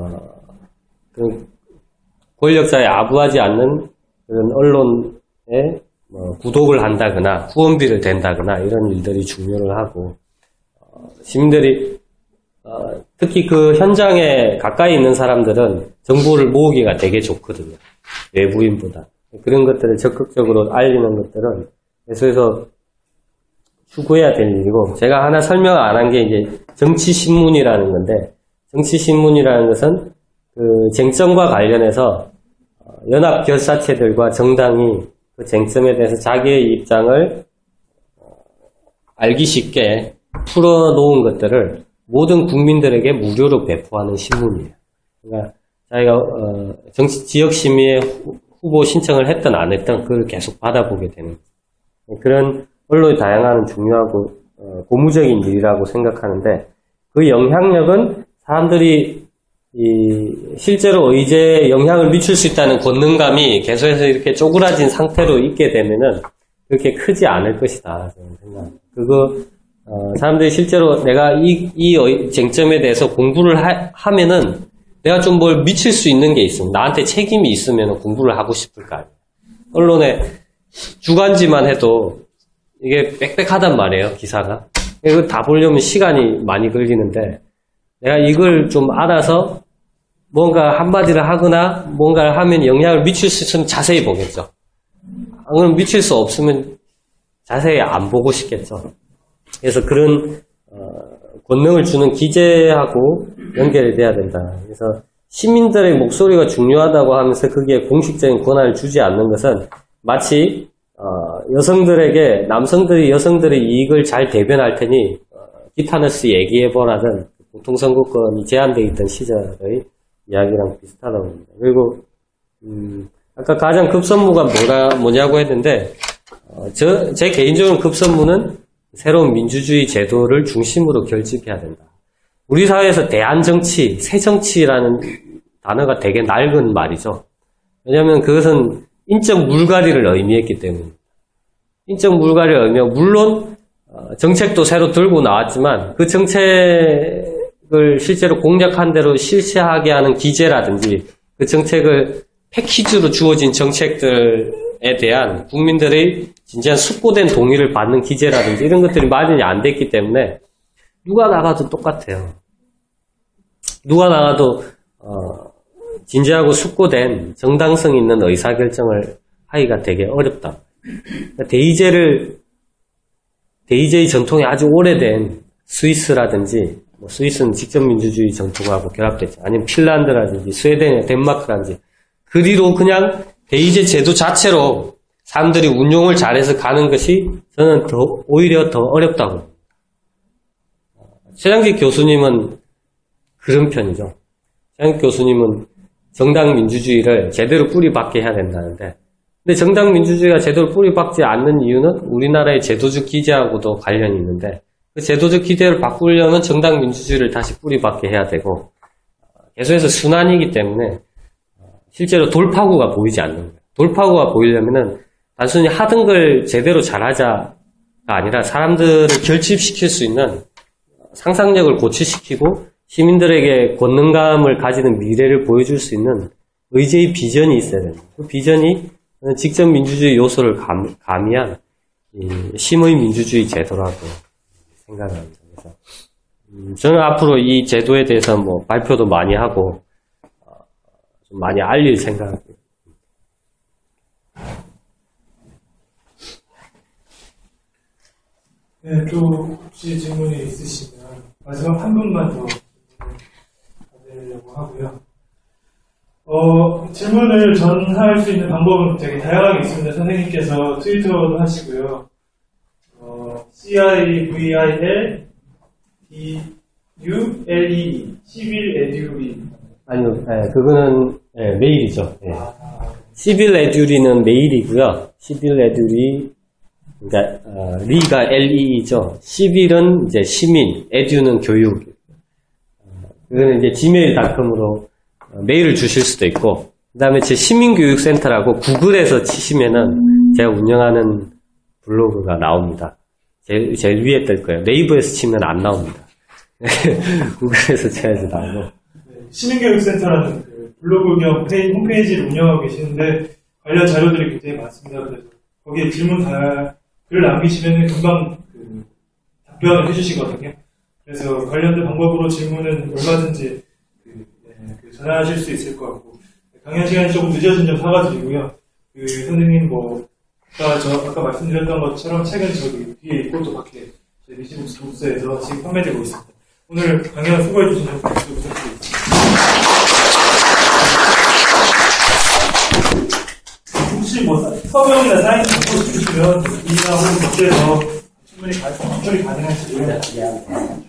권력자에 아부하지 않는 그런 언론에 구독을 한다거나 후원비를 댄다거나 이런 일들이 중요를 하고 시민들이 특히 그 현장에 가까이 있는 사람들은 정보를 모으기가 되게 좋거든요. 외부인보다. 그런 것들을 적극적으로 알리는 것들은 계속해서 추구해야 될 일이고 제가 하나 설명 안 한 게 이제 정치신문이라는 건데 정치신문이라는 것은 그 쟁점과 관련해서 연합결사체들과 정당이 그 쟁점에 대해서 자기의 입장을 알기 쉽게 풀어놓은 것들을 모든 국민들에게 무료로 배포하는 신문이에요. 그러니까 자기가 지역심의회 후보 신청을 했든 안 했든 그걸 계속 받아보게 되는 그런 언론의 다양화는 중요하고 고무적인 일이라고 생각하는데 그 영향력은 사람들이 실제로 의제에 영향을 미칠 수 있다는 권능감이 계속해서 이렇게 쪼그라진 상태로 있게 되면은 그렇게 크지 않을 것이다. 저는 생각합니다. 사람들이 실제로 내가 이 쟁점에 대해서 공부를 하면은 내가 좀 뭘 미칠 수 있는 게 있으면 나한테 책임이 있으면 공부를 하고 싶을 거 아니에요. 언론에 주간지만 해도 이게 빽빽하단 말이에요, 기사가. 이거 다 보려면 시간이 많이 걸리는데 내가 이걸 좀 알아서 뭔가 한마디를 하거나 뭔가를 하면 영향을 미칠 수 있으면 자세히 보겠죠. 그럼 미칠 수 없으면 자세히 안 보고 싶겠죠. 그래서 그런 권능을 주는 기재하고 연결이 돼야 된다. 그래서 시민들의 목소리가 중요하다고 하면서 그게 공식적인 권한을 주지 않는 것은 마치 여성들에게 남성들이 여성들의 이익을 잘 대변할 테니 기타너스 얘기해보라던 보통선거권이 제한되어 있던 시절의 이야기랑 비슷하다고 합니다. 그리고 아까 가장 급선무가 뭐냐고 했는데 제 개인적으로 급선무는 새로운 민주주의 제도를 중심으로 결집해야 된다. 우리 사회에서 대안정치, 새정치라는 단어가 되게 낡은 말이죠. 왜냐하면 그것은 인적 물갈이를 의미했기 때문입니다. 인적 물갈이를 의미하고 물론 정책도 새로 들고 나왔지만 그 정책을 실제로 공약한 대로 실시하게 하는 기재라든지 그 정책을 패키지로 주어진 정책들을 제도에 대한 국민들의 진짜 숙고된 동의를 받는 기재라든지 이런 것들이 마련이 안 됐기 때문에 누가 나가도 똑같아요. 누가 나가도 진지하고 숙고된 정당성 있는 의사결정을 하기가 되게 어렵다. 그러니까 대의제의 전통이 아주 오래된 스위스라든지, 스위스는 직접민주주의 전통하고 결합됐죠. 아니면 핀란드라든지 스웨덴, 덴마크라든지 그 뒤로 그냥 대의제 제도 자체로 사람들이 운용을 잘해서 가는 것이 저는 오히려 더 어렵다고. 최장식 교수님은 그런 편이죠. 최장식 교수님은 정당 민주주의를 제대로 뿌리박게 해야 된다는데, 근데 정당 민주주의가 제대로 뿌리박지 않는 이유는 우리나라의 제도적 기제하고도 관련이 있는데, 그 제도적 기제를 바꾸려면 정당 민주주의를 다시 뿌리박게 해야 되고, 계속해서 순환이기 때문에 실제로 돌파구가 보이지 않는 거예요. 돌파구가 보이려면은 단순히 하던 걸 제대로 잘하자가 아니라 사람들을 결집시킬 수 있는 상상력을 고취시키고 시민들에게 권능감을 가지는 미래를 보여줄 수 있는 의제의 비전이 있어야 됩니다. 그 비전이 직접 민주주의 요소를 가미한 심의 민주주의 제도라고 생각합니다. 그래서 저는 앞으로 이 제도에 대해서 발표도 많이 하고 좀 많이 알릴 생각입니다. 네, 또 혹시 질문이 있으시면 마지막 한 분만 더 받으려고 하고요. 질문을 전할 수 있는 방법은 되게 다양하게 있습니다. 선생님께서 트위터도 하시고요. CIVIL DULEE 11에듀리 아니요, 그거는 메일이죠. 시빌 에듀리는 메일이고요. 시빌 에듀리, 그러니까 리가 LEE죠. 시빌은 이제 시민, 에듀는 교육. 그거는 이제 gmail.com으로 메일을 주실 수도 있고, 그 다음에 제 시민교육센터라고 구글에서 치시면은 제가 운영하는 블로그가 나옵니다. 제일 위에 뜰 거예요. 네이버에서 치면 안 나옵니다. 구글에서 쳐야지 나오고. 시민교육센터라는 그 블로그 겸 홈페이지를 운영하고 계시는데 관련 자료들이 굉장히 많습니다. 그래서 거기에 질문 글을 남기시면 금방 답변을 해주시거든요. 그래서 관련된 방법으로 질문은 얼마든지 전화하실 수 있을 것 같고, 강연 시간이 조금 늦어진 점 사과드리고요. 선생님 아까 말씀드렸던 것처럼 책은 저기 뒤에 있고 또 밖에 저희 리시북스 부스에서 지금 판매되고 있습니다. 오늘 강연 수고해주신 점 박수 부탁드립니다. 혹시 서명이나 사인 받고 싶으시면 이나 혹은 업체에서 충분히 처리 가능하시고요.